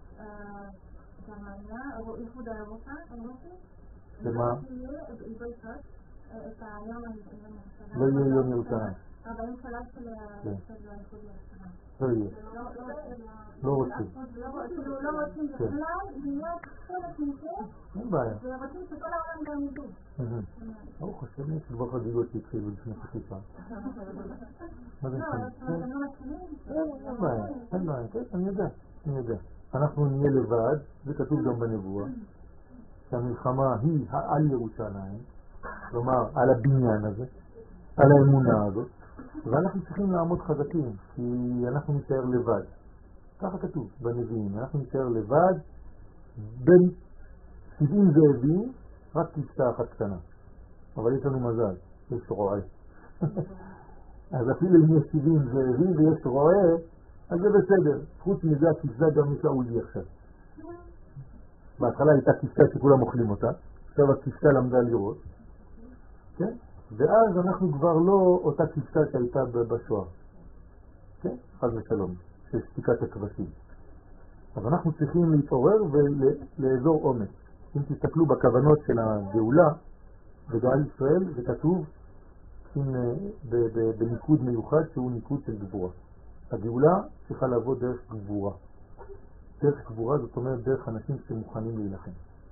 גרמניה, או איחוד האירופה, האירופי, למה? יבויסות את היום הירושלים. לא יהיה יום ירושלים. ארבעים שלב של האיחוד ירושלים. לא יהיה. לא רוצים. לא רוצים בכלל, להיות חלק מזה, אין בעיה. ורוצים שכל העולם גם ידעו. ברוך השם, יש כבר חגיגות שהתחילו לפני חשיפה. מה זה משנה? אין בעיה, אין בעיה, אני יודע, אני יודע. אנחנו נהיה לבד, זה כתוב גם בנבואה, שהמלחמה היא על ירושלים, כלומר על הבניין הזה, על האמונה הזאת, ואנחנו צריכים לעמוד חזקים, כי אנחנו נשאר לבד. ככה כתוב בנביאים, אנחנו נשאר לבד בין שבעים זאבים, רק כבשה אחת קטנה. אבל יש לנו מזל, יש רועה. אז אפילו אם יש שבעים זאבים ויש רועה, אז זה בסדר. חוץ מזה הכבשה גם נשארו לי עכשיו. בהתחלה הייתה כבשה שכולם אוכלים אותה, עכשיו הכבשה למדה לראות. כן? ואז אנחנו כבר לא אותה כבשה שהייתה בשואה. כן? חד ושלום, של שתיקת הכבשים. אז אנחנו צריכים להתעורר ולאזור אומץ. אם תסתכלו בכוונות של הגאולה, בגאל ישראל, זה כתוב בניקוד מיוחד שהוא ניקוד של גבורה. הגאולה צריכה לבוא דרך גבורה. דרך גבורה זאת אומרת דרך אנשים שמוכנים להילחם.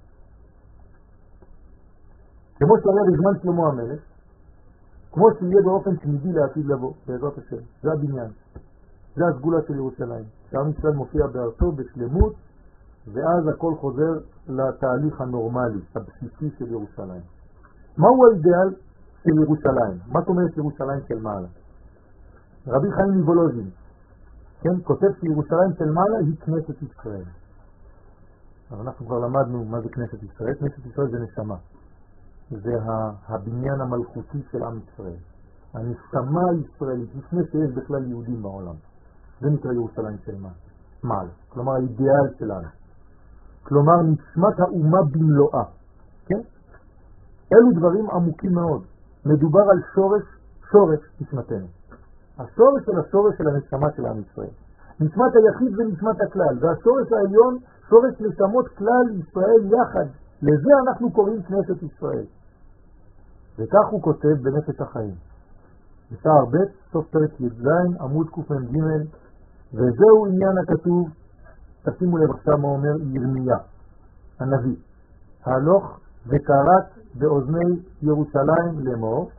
כמו שהיה בזמן שלמה המלך, כמו שיהיה באופן תמידי לעתיד לבוא, בעזרת השם. זה הבניין. זה הסגולה של ירושלים. שעם ישראל מופיע בארצו בשלמות, ואז הכל חוזר לתהליך הנורמלי, הבסיסי של ירושלים. מהו האידאל של ירושלים? מה זאת אומרת ירושלים של מעלה? רבי חיים מוולוז'ין, כן, כותב שירושלים של מעלה היא כנסת ישראל. אבל אנחנו כבר למדנו מה זה כנסת ישראל. כנסת ישראל זה נשמה. זה הבניין המלכותי של עם ישראל. הנשמה הישראלית, לפני שיש בכלל יהודים בעולם. זה נקרא ירושלים של מעלה. כלומר האידאל שלנו. כלומר נשמת האומה במלואה. כן? אלו דברים עמוקים מאוד. מדובר על שורש, שורש נשמתנו. השורש של השורש של הנשמה של עם ישראל. נשמת היחיד ונשמת הכלל. והשורש העליון, שורש נשמות כלל ישראל יחד. לזה אנחנו קוראים כנסת ישראל. וכך הוא כותב בנפש החיים. בשער ב' סוף פרק י"ז עמוד קמ"ג, וזהו עניין הכתוב. תשימו לב עכשיו מה אומר ירמיה הנביא. הלוך וקראת באוזני ירושלים לאמור,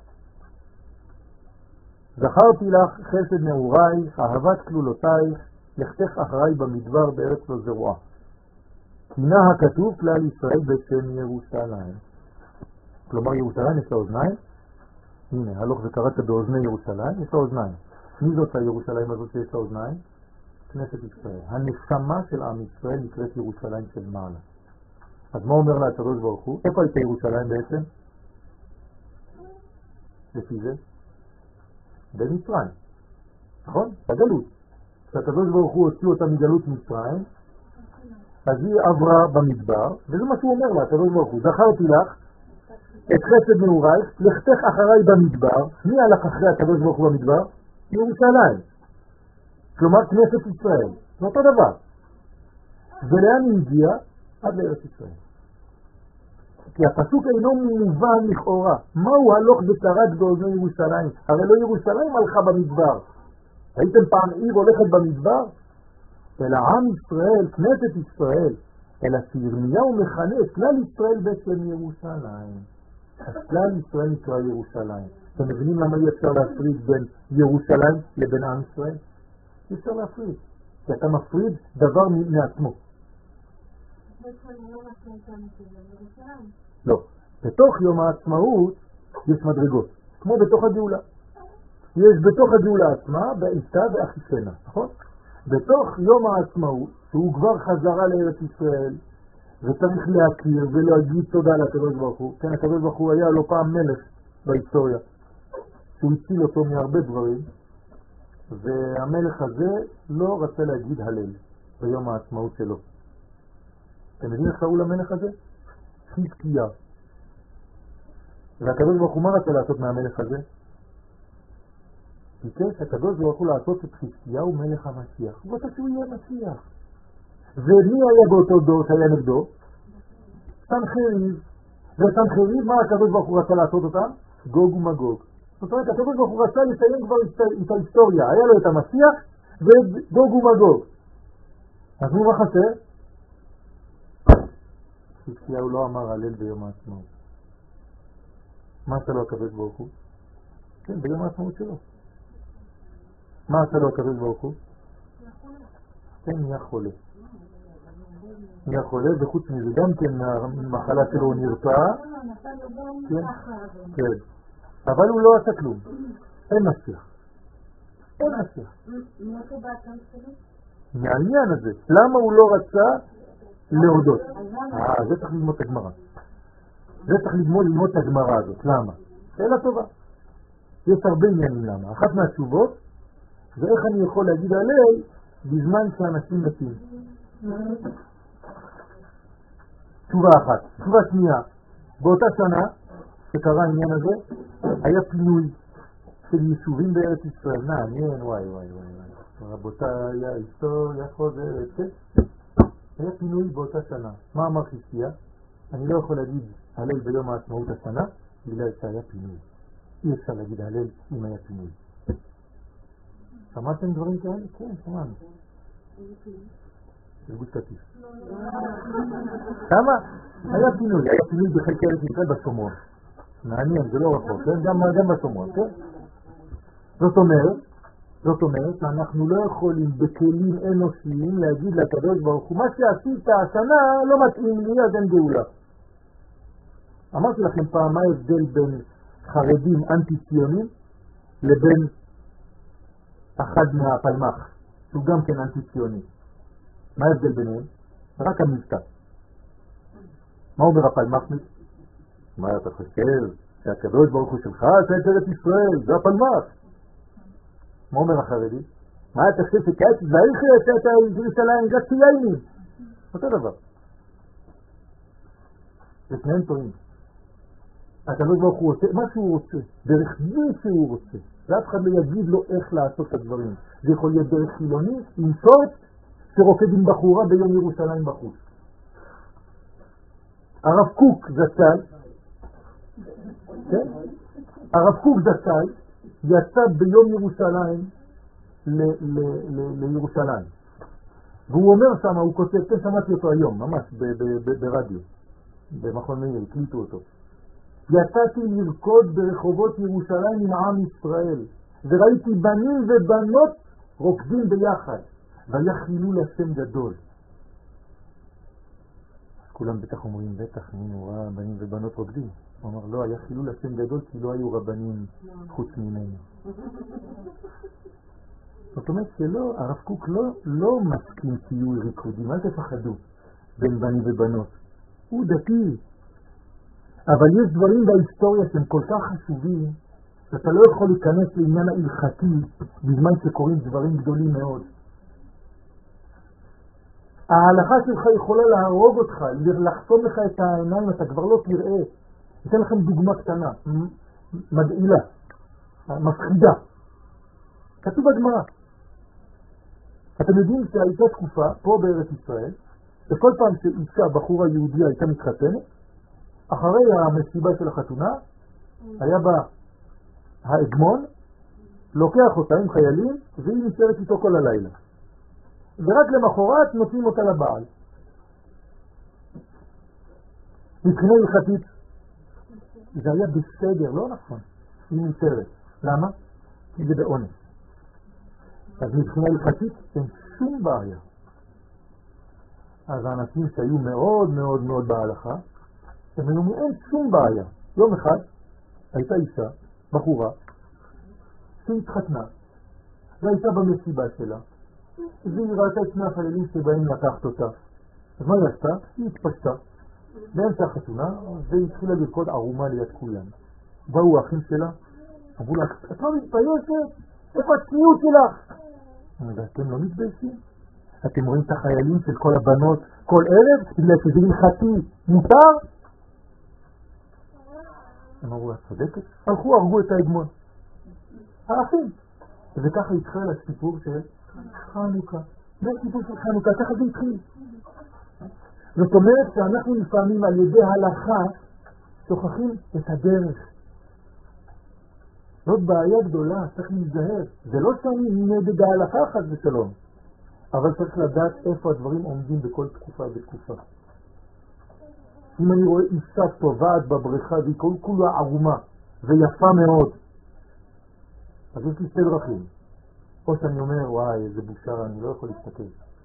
זכרתי לך חסד נעורייך, אהבת כלולותייך, לכתך אחריי במדבר בארץ לא זרועה. כינה הכתוב כלל ישראל בשם ירושלים. כלומר ירושלים יש לה אוזניים. הנה, הלוך וקראת באוזני ירושלים, יש לה אוזניים. מי זאת הירושלים הזאת שיש לה אוזניים? כנסת ישראל. הנשמה של עם ישראל נקראת ירושלים של מעלה. אז מה אומר לה הקדוש ברוך הוא? איפה הייתה ירושלים בעצם? לפי זה? במצרים. נכון? בגלות. כשהקדוש ברוך הוא הוציא אותה מגלות מצרים, אז היא עברה במדבר, וזה מה שהוא אומר לה, הקדוש ברוך הוא. זכרתי לך את חסד נעורייך, לכתך אחריי במדבר. מי הלך אחרי הקדוש ברוך הוא במדבר? ירושלים. כלומר כנסת ישראל. זה אותו דבר. ולאן היא הגיעה? עד לארץ ישראל. כי הפסוק אינו מובן לכאורה. מהו הלוך וקראת באוזני ירושלים? הרי לא ירושלים הלכה במדבר. הייתם פעם עיר הולכת במדבר? אלא עם ישראל, כנסת ישראל, אלא שירמיהו מכנה את כלל ישראל בשם ירושלים. אז כלל ישראל נקרא ירושלים. אתם מבינים למה אי אפשר להפריד בין ירושלים לבין עם ישראל? אי אפשר להפריד. כי אתה מפריד דבר מעצמו. לא. בתוך יום העצמאות יש מדרגות, כמו בתוך הגאולה. יש בתוך הגאולה עצמה, בעיתה ואחיסנה, נכון? בתוך יום העצמאות, שהוא כבר חזרה לארץ ישראל, וצריך להכיר ולהגיד תודה לקדוש ברוך הוא. כן, הקדוש ברוך הוא היה לא פעם מלך בהיסטוריה, שהוא הציל אותו מהרבה דברים, והמלך הזה לא רצה להגיד הלל ביום העצמאות שלו. אתם יודעים איך קראו למלך הזה? חזקיה. והקדוש ברוך הוא מה רצה לעשות מהמלך הזה? ביקש הקדוש ברוך הוא לעשות את חזקיהו מלך המשיח. הוא רוצה שהוא יהיה משיח. ומי היה באותו דור שהיה נגדו? סנחריב. וסנחריב, מה הקדוש ברוך הוא רצה לעשות אותם? גוג ומגוג. זאת אומרת, הקדוש ברוך הוא רצה לסיים כבר את ההיסטוריה. היה לו את המשיח וגוג ומגוג. אז הוא מה חסר? חזקיהו לא אמר הלל ביום העצמאות. מה עשה לו הקדוש ברוך הוא? כן, ביום העצמאות שלו. מה עשה לו הקדוש ברוך הוא? כן, נהיה חולה. נהיה חולה, וחוץ מזה גם כן המחלה שלו נרפאה. כן, כן. אבל הוא לא עשה כלום. אין משיח. אין משיח. מהעניין הזה. למה הוא לא רצה להודות? אה, זה צריך ללמוד את הגמרא. זה צריך ללמוד ללמוד את הגמרא הזאת. למה? שאלה טובה. יש הרבה עניינים למה. אחת מהתשובות זה איך אני יכול להגיד הלל בזמן שאנשים מתים. תשובה אחת. תשובה שנייה. באותה שנה שקרה העניין הזה, היה פינוי של יישובים בארץ ישראל. מעניין, וואי וואי וואי. רבותיי, ההיסטוריה חוזרת. היה פינוי באותה שנה. מה אמר חזקיה? אני לא יכול להגיד הלל ביום העצמאות השנה, בגלל שהיה פינוי. אי אפשר להגיד הלל אם היה פינוי. שמעתם דברים כאלה? כן, שמענו. של גוש קטיף. כמה? היה פינוי. היה פינוי בחלקי ארץ ישראל בשומרון. מעניין, זה לא רחוק, כן? גם, גם בשומרון, כן? זאת אומרת זאת אומרת, אנחנו לא יכולים בכלים אנושיים להגיד לקדוש ברוך הוא, מה שעשית השנה לא מתאים לי, אז אין גאולה. אמרתי לכם פעם, מה ההבדל בין חרדים אנטי-ציונים לבין אחד מהפלמ"ח, שהוא גם כן אנטי-ציוני. מה ההבדל ביניהם? רק המבטא. מה אומר הפלמ"ח? מה אתה חושב? שהקדוש ברוך הוא שלך, עשה את ארץ ישראל, זה הפלמ"ח. מה אומר החרדי? מה אתה חושב שכעת צריך לצאת את ירושלים רק ציינים? אותו דבר. זה שניהם טועים. הקדוש ברוך הוא עושה מה שהוא רוצה, דרך מי שהוא רוצה, ואף אחד לא יגיד לו איך לעשות את הדברים. זה יכול להיות דרך חילוני עם סורט שרוקד עם בחורה ביום ירושלים בחוץ. הרב קוק זצ"ל, כן? הרב קוק זצ"ל יצא ביום ירושלים ל- ל- ל- לירושלים. והוא אומר שם, הוא כותב, כן שמעתי אותו היום, ממש ב- ב- ב- ברדיו, במכון מאיר, הקליטו אותו. יצאתי לרקוד ברחובות ירושלים עם עם ישראל, וראיתי בנים ובנות רוקדים ביחד, והיה חילול השם גדול. כולם בטח אומרים, בטח, מי נורא, בנים ובנות רוקדים. הוא אמר, לא, היה חילול השם גדול, כי לא היו רבנים חוץ ממנו. זאת אומרת שלא, הרב קוק לא, לא מסכים שיהיו ריקודים, אל תפחדו בין בנים ובנות. הוא דתי. אבל יש דברים בהיסטוריה שהם כל כך חשובים, שאתה לא יכול להיכנס לעניין ההלכתי בזמן שקוראים דברים גדולים מאוד. ההלכה שלך יכולה להרוג אותך, לחסום לך את העיניים, אתה כבר לא תראה. אתן לכם דוגמה קטנה, מדעילה, מפחידה. כתוב בגמרא. אתם יודעים שהייתה תקופה פה בארץ ישראל, וכל פעם שאישה, בחורה יהודיה הייתה מתחתנת, אחרי המסיבה של החתונה, היה בה האגמון, לוקח אותה עם חיילים, והיא נשארת איתו כל הלילה. ורק למחרת נותנים אותה לבעל. מבחינה הלכתית, זה היה בסדר, לא נכון, היא נשארת. למה? כי זה בעונש. אז מבחינה הלכתית אין שום בעיה. אז האנשים שהיו מאוד מאוד מאוד בהלכה, הם היו אין שום בעיה. יום אחד הייתה אישה, בחורה, שהתחתנה, והייתה במסיבה שלה, והיא ראתה את שני החיילים שבאים לקחת אותה. אז מה היא עשתה? היא התפשטה באמצע החתונה, והיא התחילה לרקוד ערומה ליד כולם. באו האחים שלה, אמרו לה, את לא מתביישת? איפה הצניעות שלך? ואתם לא מתביישים? אתם רואים את החיילים של כל הבנות כל ערב, בגלל שזה הלכתי מותר? אמרו לה, צודקת? הלכו, הרגו את האגמון. האחים. וככה התחיל הסיפור של חנוכה. זה הסיפור של חנוכה, ככה זה התחיל. זאת אומרת שאנחנו לפעמים על ידי הלכה שוכחים את הדרך. זאת בעיה גדולה, צריך להיזהר. זה לא שאני נגד ההלכה חס ושלום, אבל צריך לדעת איפה הדברים עומדים בכל תקופה ותקופה. אם אני רואה אישה טובעת בבריכה והיא כל כולה ערומה ויפה מאוד, אז יש לי שתי דרכים. או שאני אומר, וואי, איזה בושה, אני לא יכול להסתכל.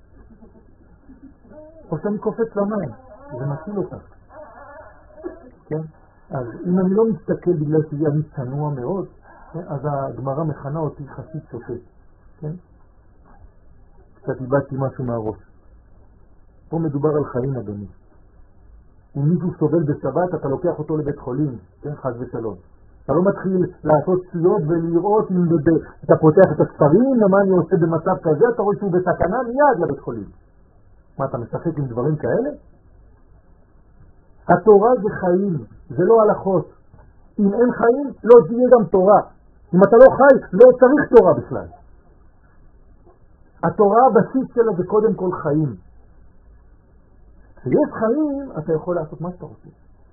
או שאני קופץ למים, זה מציל אותה. כן? אז אם אני לא מסתכל בגלל שאני צנוע מאוד, אז הגמרא מכנה אותי חסיד שופט. כן? קצת איבדתי משהו מהראש. פה מדובר על חיים, אדוני. אם מישהו סובל בשבת, אתה לוקח אותו לבית חולים, כן? חס ושלום. אתה לא מתחיל לעשות שטויות ולראות אם אתה פותח את הספרים, מה אני עושה במצב כזה, אתה רואה שהוא בסכנה, מיד לבית חולים. מה, אתה משחק עם דברים כאלה? התורה זה חיים, זה לא הלכות. אם אין חיים, לא תהיה גם תורה. אם אתה לא חי, לא צריך תורה בכלל. התורה, הבסיס שלה זה קודם כל חיים. כשיש חיים, אתה יכול לעשות מה שאתה רוצה.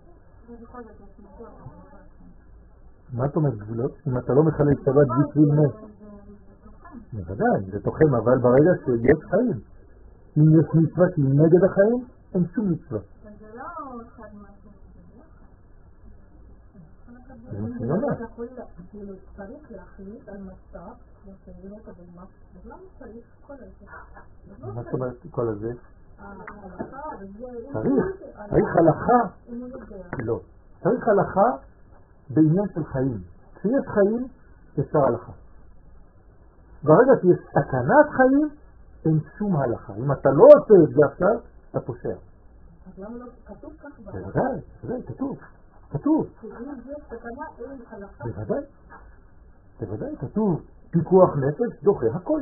מה אתה אומר גבולות? אם אתה לא מחלל שבת בשביל נס. בוודאי, זה תוחם, אבל ברגע שיש חיים. אם יש מצווה שהיא נגד החיים, אין שום מצווה. זה לא אחד משהו. זה מה שאני אומר. אתה יכול, כאילו, צריך להחליט על מסך, כמו שהבאנו אותו במסך, למה צריך כל הזה? מה זאת אומרת כל הזה? ההלכה, צריך, צריך הלכה. אם הוא יודע. לא, צריך הלכה בעניין של חיים. כשיש חיים, אפשר הלכה. ברגע שיש סכנת חיים, אין שום הלכה. אם אתה לא עושה את זה עכשיו, אתה פושע. אז למה לא כתוב כך? בוודאי, בוודאי, כתוב. כתוב. כי אם יש סכנה, אין הלכה. בוודאי. בוודאי, כתוב. פיקוח נפש דוחה הכל.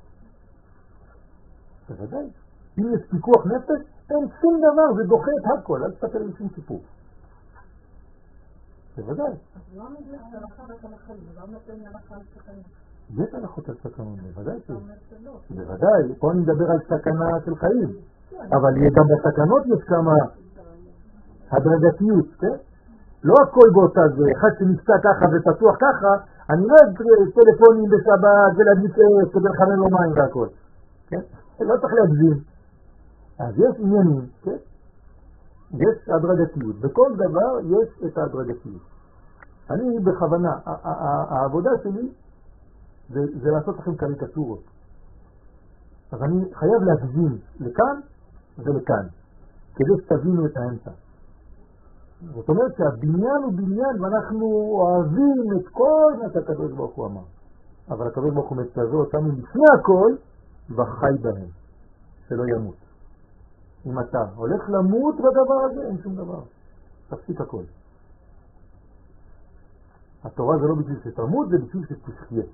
בוודאי. אם יש פיקוח נפש, אין שום דבר, זה דוחה את הכל. אל תספר לי שום סיפור. בוודאי. אז למה יש הלכה רק על החיים? למה אין הלכה על סכנה? יש הלכות על סכנות, בוודאי ש... בוודאי, פה אני מדבר על סכנה של חיים. אבל גם בסכנות יש כמה הדרגתיות, כן? לא הכל באותה זה, אחד שנפצע ככה ופתוח ככה, אני לא אגריר טלפונים בשבת ולהדליק אש כדי לחמם לו מים והכל, כן? לא צריך להגזים. אז יש עניינים, כן? יש הדרגתיות. בכל דבר יש את ההדרגתיות. אני בכוונה, העבודה שלי זה, זה לעשות לכם קריקטורות. אז אני חייב להגזים לכאן ולכאן, כדי שתבינו את האמצע. זאת אומרת שהבניין הוא בניין ואנחנו אוהבים את כל מה שהקדוש ברוך הוא אמר. אבל הקדוש ברוך הוא מצווה אותנו לפני הכל וחי בהם, שלא ימות. אם אתה הולך למות בדבר הזה, אין שום דבר. תפסיק הכל. התורה זה לא בשביל שתמות, זה בשביל שתחיה.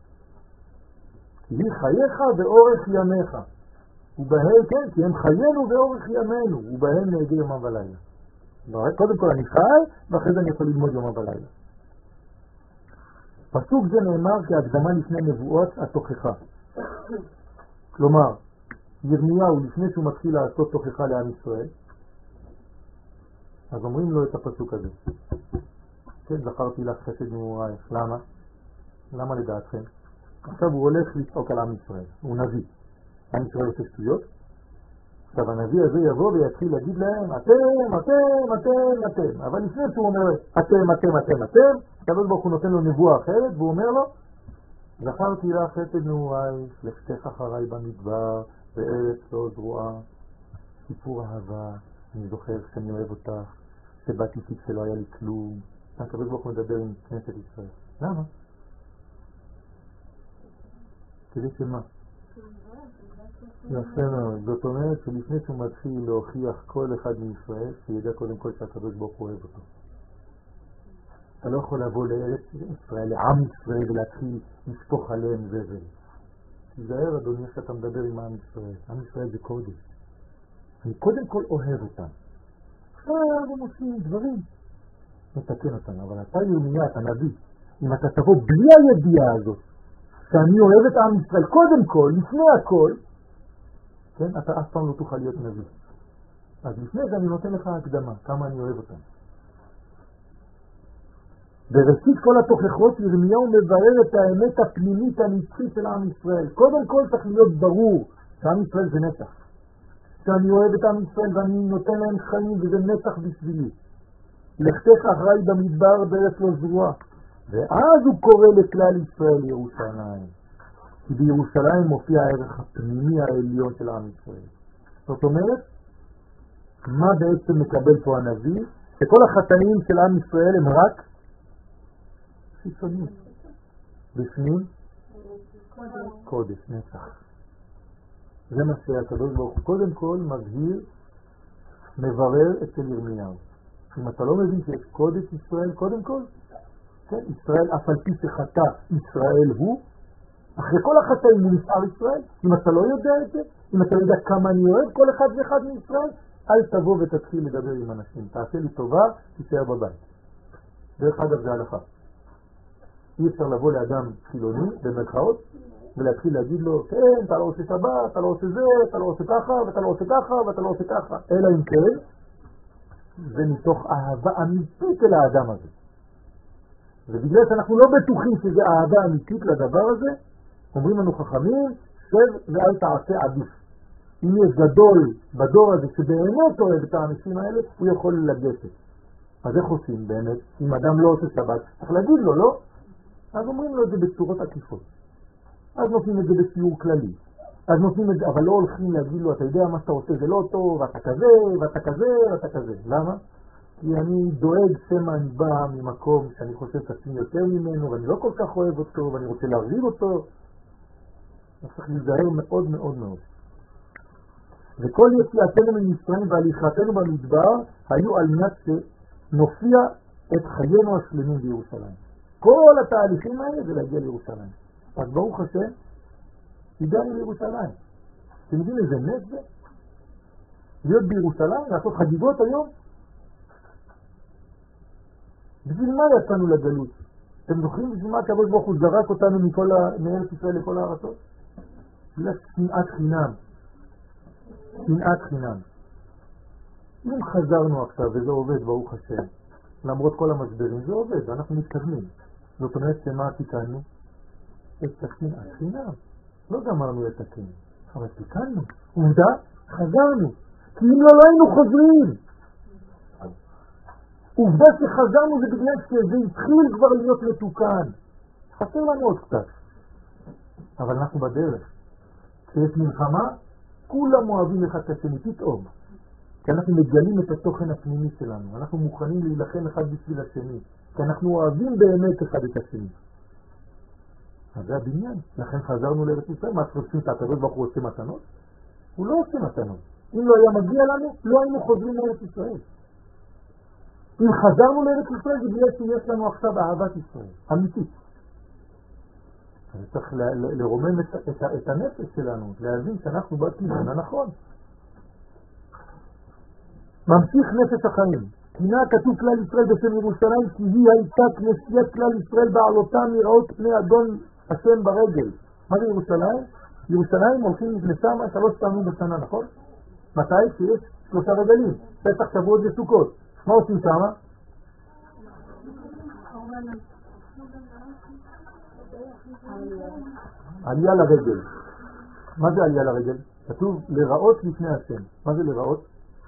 כי היא חייך ואורך ימיך. ובהם, כן, כי הם חיינו ואורך ימינו, ובהם נהגה יומם ולילה. קודם כל אני חי, ואחרי זה אני יכול ללמוד יומם ולילה. פסוק זה נאמר כהקדמה לפני נבואות התוכחה. כלומר, ירמיהו לפני שהוא מתחיל לעשות תוכחה לעם ישראל, אז אומרים לו את הפסוק הזה. כן, זכרתי לך חסד נעורייך. למה? למה לדעתכם? עכשיו הוא הולך לצעוק על עם ישראל, הוא נביא. עם ישראל עושה שטויות. עכשיו הנביא הזה יבוא ויתחיל להגיד להם, אתם, אתם, אתם, אתם. אבל לפני שהוא אומר, אתם, אתם, אתם, אתם, הקדוש ברוך הוא נותן לו נבואה אחרת, והוא אומר לו, זכרתי לך חסד נעורייך, לכתך אחריי במדבר, בארץ לא זרועה, סיפור אהבה, אני זוכר שאני אוהב אותך, שבאתי איתי שלא היה לי כלום. הקדוש ברוך הוא מדבר עם כנסת ישראל. למה? כדי שמה? יפה מאוד. זאת אומרת שלפני שהוא מתחיל להוכיח כל אחד מישראל, שידע קודם כל שהקדוש ברוך הוא אוהב אותו. אתה לא יכול לבוא לארץ ישראל, לעם ישראל, ולהתחיל לשפוך עליהם זבל. תיזהר אדוני שאתה מדבר עם עם ישראל. עם ישראל זה קודש. אני קודם כל אוהב אותם. עכשיו הם עושים דברים. נתקן אותם, אבל אתה ירמיה, אתה נביא. אם אתה תבוא בלי הידיעה הזאת, שאני אוהב את עם ישראל קודם כל, לפני הכל, כן, אתה אף פעם לא תוכל להיות נביא. אז לפני זה אני נותן לך הקדמה, כמה אני אוהב אותם. בראשית כל התוכחות ירמיהו מברר את האמת הפנימית הנצחית של עם ישראל. קודם כל צריך להיות ברור שעם ישראל זה נצח. שאני אוהב את עם ישראל ואני נותן להם חיים וזה נצח בשבילי. לכתך אחראי במדבר בארץ לא זרועה. ואז הוא קורא לכלל ישראל ירושלים. כי בירושלים מופיע הערך הפנימי העליון של עם ישראל. זאת אומרת, מה בעצם מקבל פה הנביא? שכל החטאים של עם ישראל הם רק חיצוניים. בפנים קודש, נצח. זה מה שהקדוש ברוך הוא קודם כל מבהיר, מברר אצל ירמיהו. אם אתה לא מבין שיש קודש ישראל קודם כל, כן, ישראל אף על פי שחטא ישראל הוא, אחרי כל החטאים הוא נשאר ישראל. אם אתה לא יודע את זה, אם אתה יודע כמה אני אוהב כל אחד ואחד מישראל, אל תבוא ותתחיל לדבר עם אנשים. תעשה לי טובה, תישאר בבית. דרך אגב זה הלכה. אי אפשר לבוא לאדם חילוני, במרכאות, ולהתחיל להגיד לו, כן, אתה לא עושה שבת, אתה לא עושה זה, אתה לא עושה ככה, ואתה לא עושה ככה, ואתה לא עושה ככה. אלא אם כן, זה מתוך אהבה אמיתית אל האדם הזה. ובגלל שאנחנו לא בטוחים שזה אהבה אמיתית לדבר הזה, אומרים לנו חכמים, שב ואל תעשה עדיף. אם יש גדול בדור הזה שבאמת אוהב את האנשים האלה, הוא יכול לגשת. אז איך עושים באמת? אם אדם לא עושה שבת, צריך להגיד לו, לא? אז אומרים לו את זה בצורות עקיפות. אז נותנים את זה בסיור כללי. אז נותנים את זה, אבל לא הולכים להגיד לו, אתה יודע מה שאתה עושה זה לא טוב, ואתה כזה, ואתה כזה, ואתה כזה. למה? כי אני דואג שמה אני בא ממקום שאני חושב שעשינו יותר ממנו, ואני לא כל כך אוהב אותו, ואני רוצה להרגיל אותו. אז צריך להיזהר מאוד מאוד מאוד. וכל יציאתנו ממצרים והליכתנו במדבר היו על מנת שנופיע את חיינו השלמים בירושלים. כל התהליכים האלה זה להגיע לירושלים. אז ברוך השם, הגענו לירושלים. אתם יודעים איזה נס זה? להיות בירושלים, לעשות חגיגות היום? בשביל מה יצאנו לגלות? אתם זוכרים בשביל מה הקדוש ברוך הוא זרק אותנו מכל ה... מארץ ישראל לכל הארצות? בגלל שנאת חינם. שנאת חינם. אם חזרנו עכשיו וזה עובד ברוך השם, למרות כל המשברים זה עובד, אנחנו מתכוונים. זאת אומרת שמה תיקנו? את השנאת חינם. לא גמרנו לתקן, אבל תיקנו. עובדה, חזרנו. כי אם לא, לא היינו חוזרים. עובדה שחזרנו זה בגלל שזה התחיל כבר להיות מתוקן. חסר לנו עוד קצת. אבל אנחנו בדרך. כשיש מלחמה, כולם אוהבים אחד את השני, פתאום. כי אנחנו מגלים את התוכן הפנימי שלנו. אנחנו מוכנים להילחם אחד בשביל השני. כי אנחנו אוהבים באמת אחד את השני. אז זה הבניין. לכן חזרנו לארץ ישראל. מה שרוצים את הקדוש ברוך הוא עושה מתנות? הוא לא עושה מתנות. אם לא היה מגיע לנו, לא היינו חוזרים לארץ ישראל. אם חזרנו לארץ ישראל, זה בגלל שיש לנו עכשיו אהבת ישראל. אמיתית. אז צריך לרומם את, את, את הנפש שלנו, להבין שאנחנו בכיוון הנכון. ממשיך נפש החיים. כינה כתוב כלל ישראל בשם ירושלים, כי היא הייתה כנסיית כלל ישראל בעלותם יראות פני אדון השם ברגל. מה זה ירושלים? ירושלים הולכים לשם שלוש פעמים בשנה, נכון? מתי? שיש שלושה רגלים, פסח, שבועות וסוכות. מה עושים שמה? עלייה לרגל. מה זה עלייה לרגל? כתוב לראות לפני השם. מה זה לראות?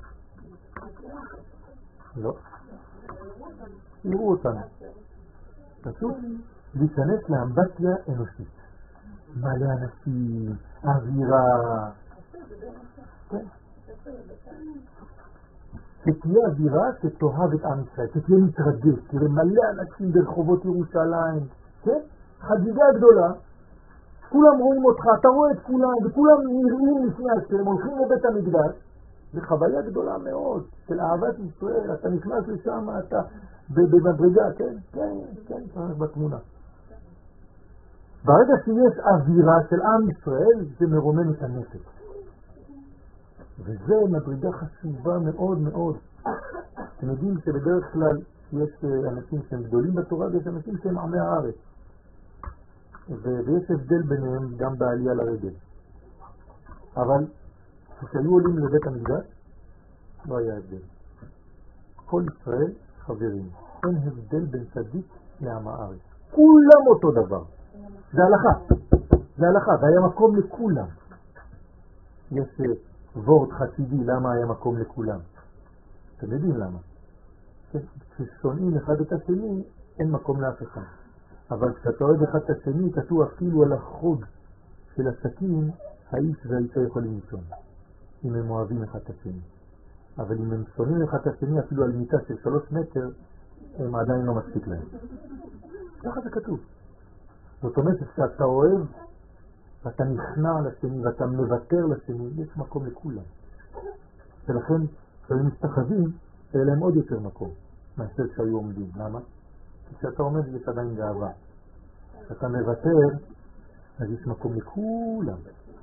לא. יראו אותנו. כתוב להיכנס לאמבטיה אנושית. מלא אנשים, אווירה. כן. שתהיה אווירה שתאהב את עם ישראל, שתהיה מתרגש, תראה מלא אנשים ברחובות ירושלים, כן? חגיגה גדולה, כולם רואים אותך, אתה רואה את כולם, וכולם נראים לפני השם, הולכים לבית המקדש, זה חוויה גדולה מאוד של אהבת ישראל, אתה נכנס לשם, אתה במדרגה, כן, כן, כן, בתמונה. ברגע שיש אווירה של עם ישראל, זה מרומם את הנפש. וזה מדרגה חשובה מאוד מאוד. אתם יודעים שבדרך כלל יש אנשים שהם גדולים בתורה ויש אנשים שהם עמי הארץ. ויש הבדל ביניהם גם בעלייה לרגל. אבל כשהיו עולים לבית המקדש, לא היה הבדל. כל ישראל חברים. אין הבדל בין צדיק לעם הארץ. כולם אותו דבר. זה הלכה. זה הלכה. והיה מקום לכולם. יש וורד חסידי, למה היה מקום לכולם? אתם יודעים למה? כששונאים אחד את השני, אין מקום לאף אחד. אבל כשאתה אוהב אחד את השני, כתוב אפילו על החוד של הסכין, האיש והאישה יכולים לישון, אם הם אוהבים אחד את השני. אבל אם הם שונאים אחד את השני, אפילו על מיטה של שלוש מטר, הם עדיין לא מספיק להם. ככה זה כתוב. זאת אומרת שאתה אוהב, ואתה נכנע לשני, ואתה מוותר לשני, יש מקום לכולם. ולכן, כשהם מסתחווים, יהיה להם עוד יותר מקום, מאשר כשהיו עומדים. למה? כי כשאתה עומד, יש עדיין גאווה. כשאתה מוותר, אז יש מקום לכולם.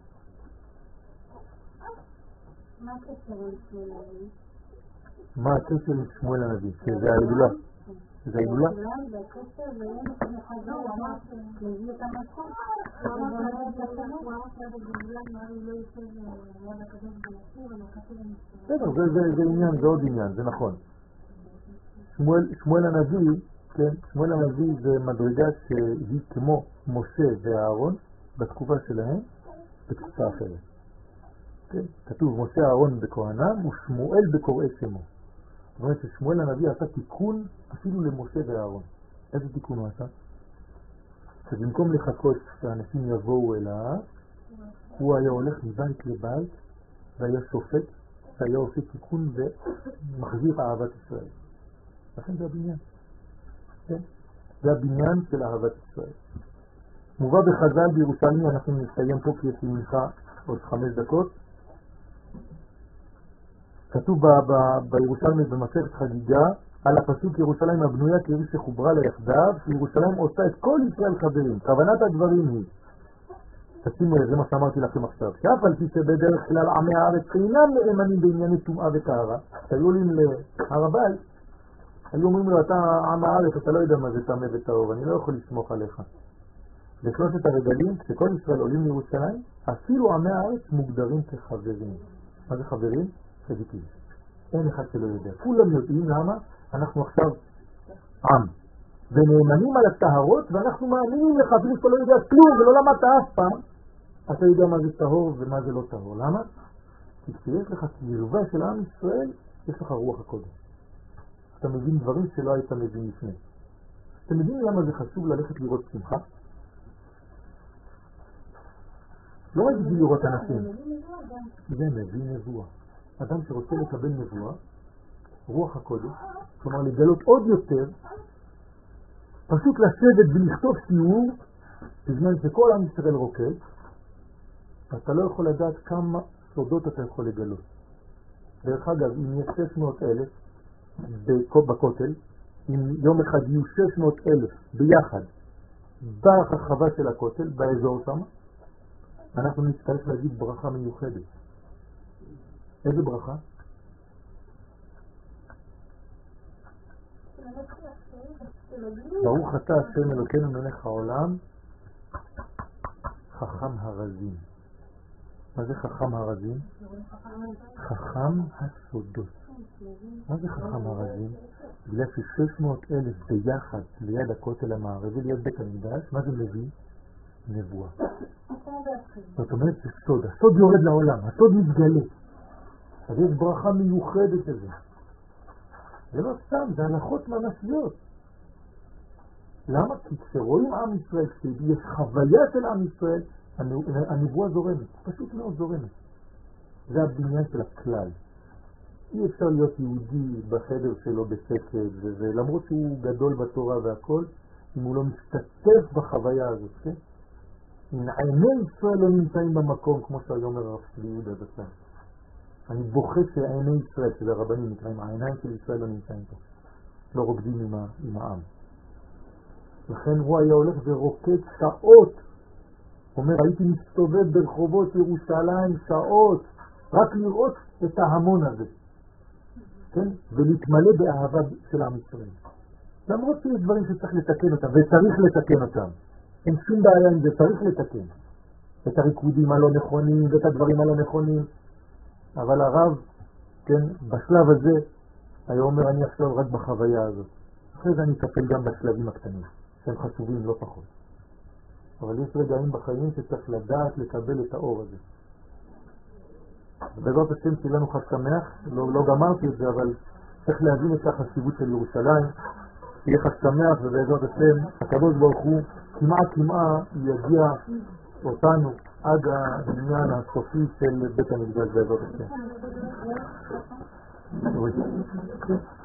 מה הקשר עם שמואל הנביא? מה הקשר עם שמואל הנביא? שזה ההילולה. זה ההילולה? זה הקשר, ואין את מחזור, הוא אמר להביא את המקום. הוא אמר שעד הגאולה, נראה לי לא יושב ליד הקדוש ברוך הוא, ולא כתוב עם בסדר, זה עניין, זה עוד עניין, זה נכון. שמואל הנביא, כן, שמואל הנביא זה מדרגה שהיא כמו משה ואהרון בתקופה שלהם, בתקופה אחרת. כן, כתוב משה אהרון בכהנם ושמואל בקוראי שמו. זאת אומרת ששמואל הנביא עשה תיקון אפילו למשה ואהרון. איזה תיקון הוא עשה? שבמקום לחכות שהאנשים יבואו אליו, הוא היה הולך מבית לבית והיה שופט והיה עושה תיקון ומחזיר אהבת ישראל. לכן זה הבניין. כן? זה הבניין של אהבת ישראל. מובא בחז"ל בירושלים, אנחנו נסיים פה כי יש לי מנחה עוד חמש דקות. כתוב בירושלמי במסכת חגיגה על הפסוק ירושלים הבנויה כעיר שחוברה לה יחדיו, שירושלים עושה את כל ישראל חברים. כוונת הדברים היא, תשימו לזה מה שאמרתי לכם עכשיו, שאף על פי שבדרך כלל עמי הארץ אינם נאמנים בענייני טומאה וטהרה, היו עולים להר הבית, היו אומרים לו, אתה עם הארץ, אתה לא יודע מה זה טמא וטהור, אני לא יכול לסמוך עליך. בשלושת הרגלים, כשכל ישראל עולים לירושלים, אפילו עמי הארץ מוגדרים כחברים. מה זה חברים? צדיקים. אין אחד שלא יודע. כולם יודעים למה אנחנו עכשיו עם. ונאמנים על הטהרות, ואנחנו מאמינים לך, אפילו שאתה לא יודע כלום ולא למדת אף פעם, אתה יודע מה זה טהור ומה זה לא טהור. למה? כי כשיש לך קרבה של עם ישראל, יש לך רוח הקודש. אתה מבין דברים שלא היית מבין לפני. אתם מבינים למה זה חשוב ללכת לראות שמחה? לא רק בשביל לראות אנשים. זה מביא נבואה. אדם שרוצה לקבל נבואה, רוח הקודש, כלומר לגלות עוד יותר, פשוט לשבת ולכתוב שיעור, בזמן שכל עם ישראל רוקד, אתה לא יכול לדעת כמה סודות אתה יכול לגלות. דרך אגב, אם יש שש מאות אלף בכותל, אם יום אחד יהיו שש מאות אלף ביחד ברחבה של הכותל, באזור שם, אנחנו נצטרך להגיד ברכה מיוחדת. איזה ברכה? ברוך אתה השם אלוקינו מלך העולם, חכם הרזים. מה זה חכם הרזים? חכם הסודות. מה זה חכם הרזים? בגלל ש-שש מאות אלף ביחד ליד הכותל המערבי, ליד בית המקדש, מה זה מביא? נבואה. זאת אומרת זה סוד. הסוד יורד לעולם, הסוד מתגלה. אז יש ברכה מיוחדת לזה. זה לא סתם, זה הלכות ממשיות. למה? כי כשרואים עם ישראל, כשיש חוויה של עם ישראל, הנבואה זורמת, פשוט מאוד זורמת. זה הבניין של הכלל. אי אפשר להיות יהודי בחדר שלו בסקט, ולמרות שהוא גדול בתורה והכל, אם הוא לא משתתף בחוויה הזאת, כן? אם עיני ישראל לא נמצאים במקום, כמו שהיום אומר הרב צבי יהודה דתן. אני בוכה שעיני ישראל, שזה הרבנים נקראים, העיניים של ישראל לא נמצאים פה. לא רוקדים עם, עם העם. לכן הוא היה הולך ורוקד שעות. אומר, הייתי מסתובב ברחובות ירושלים שעות, רק לראות את ההמון הזה. כן? ולהתמלא באהבה של עם ישראל. למרות שיש דברים שצריך לתקן אותם, וצריך לתקן אותם. אין שום בעיה עם זה, צריך לתקן. את הריקודים הלא נכונים, ואת הדברים הלא נכונים. אבל הרב, כן, בשלב הזה, היה אומר, אני עכשיו רק בחוויה הזאת. אחרי זה אני אטפל גם בשלבים הקטנים, שהם חשובים לא פחות. אבל יש רגעים בחיים שצריך לדעת לקבל את האור הזה. ובעזרת השם שלנו חג שמח, לא, לא גמרתי את זה, אבל צריך להבין את החשיבות של ירושלים, שיהיה חג שמח, ובעזרת השם, הקדוש ברוך הוא, כמעט כמעט יגיע אותנו עד העניין הסופי של בית המקדש בעזרת השם.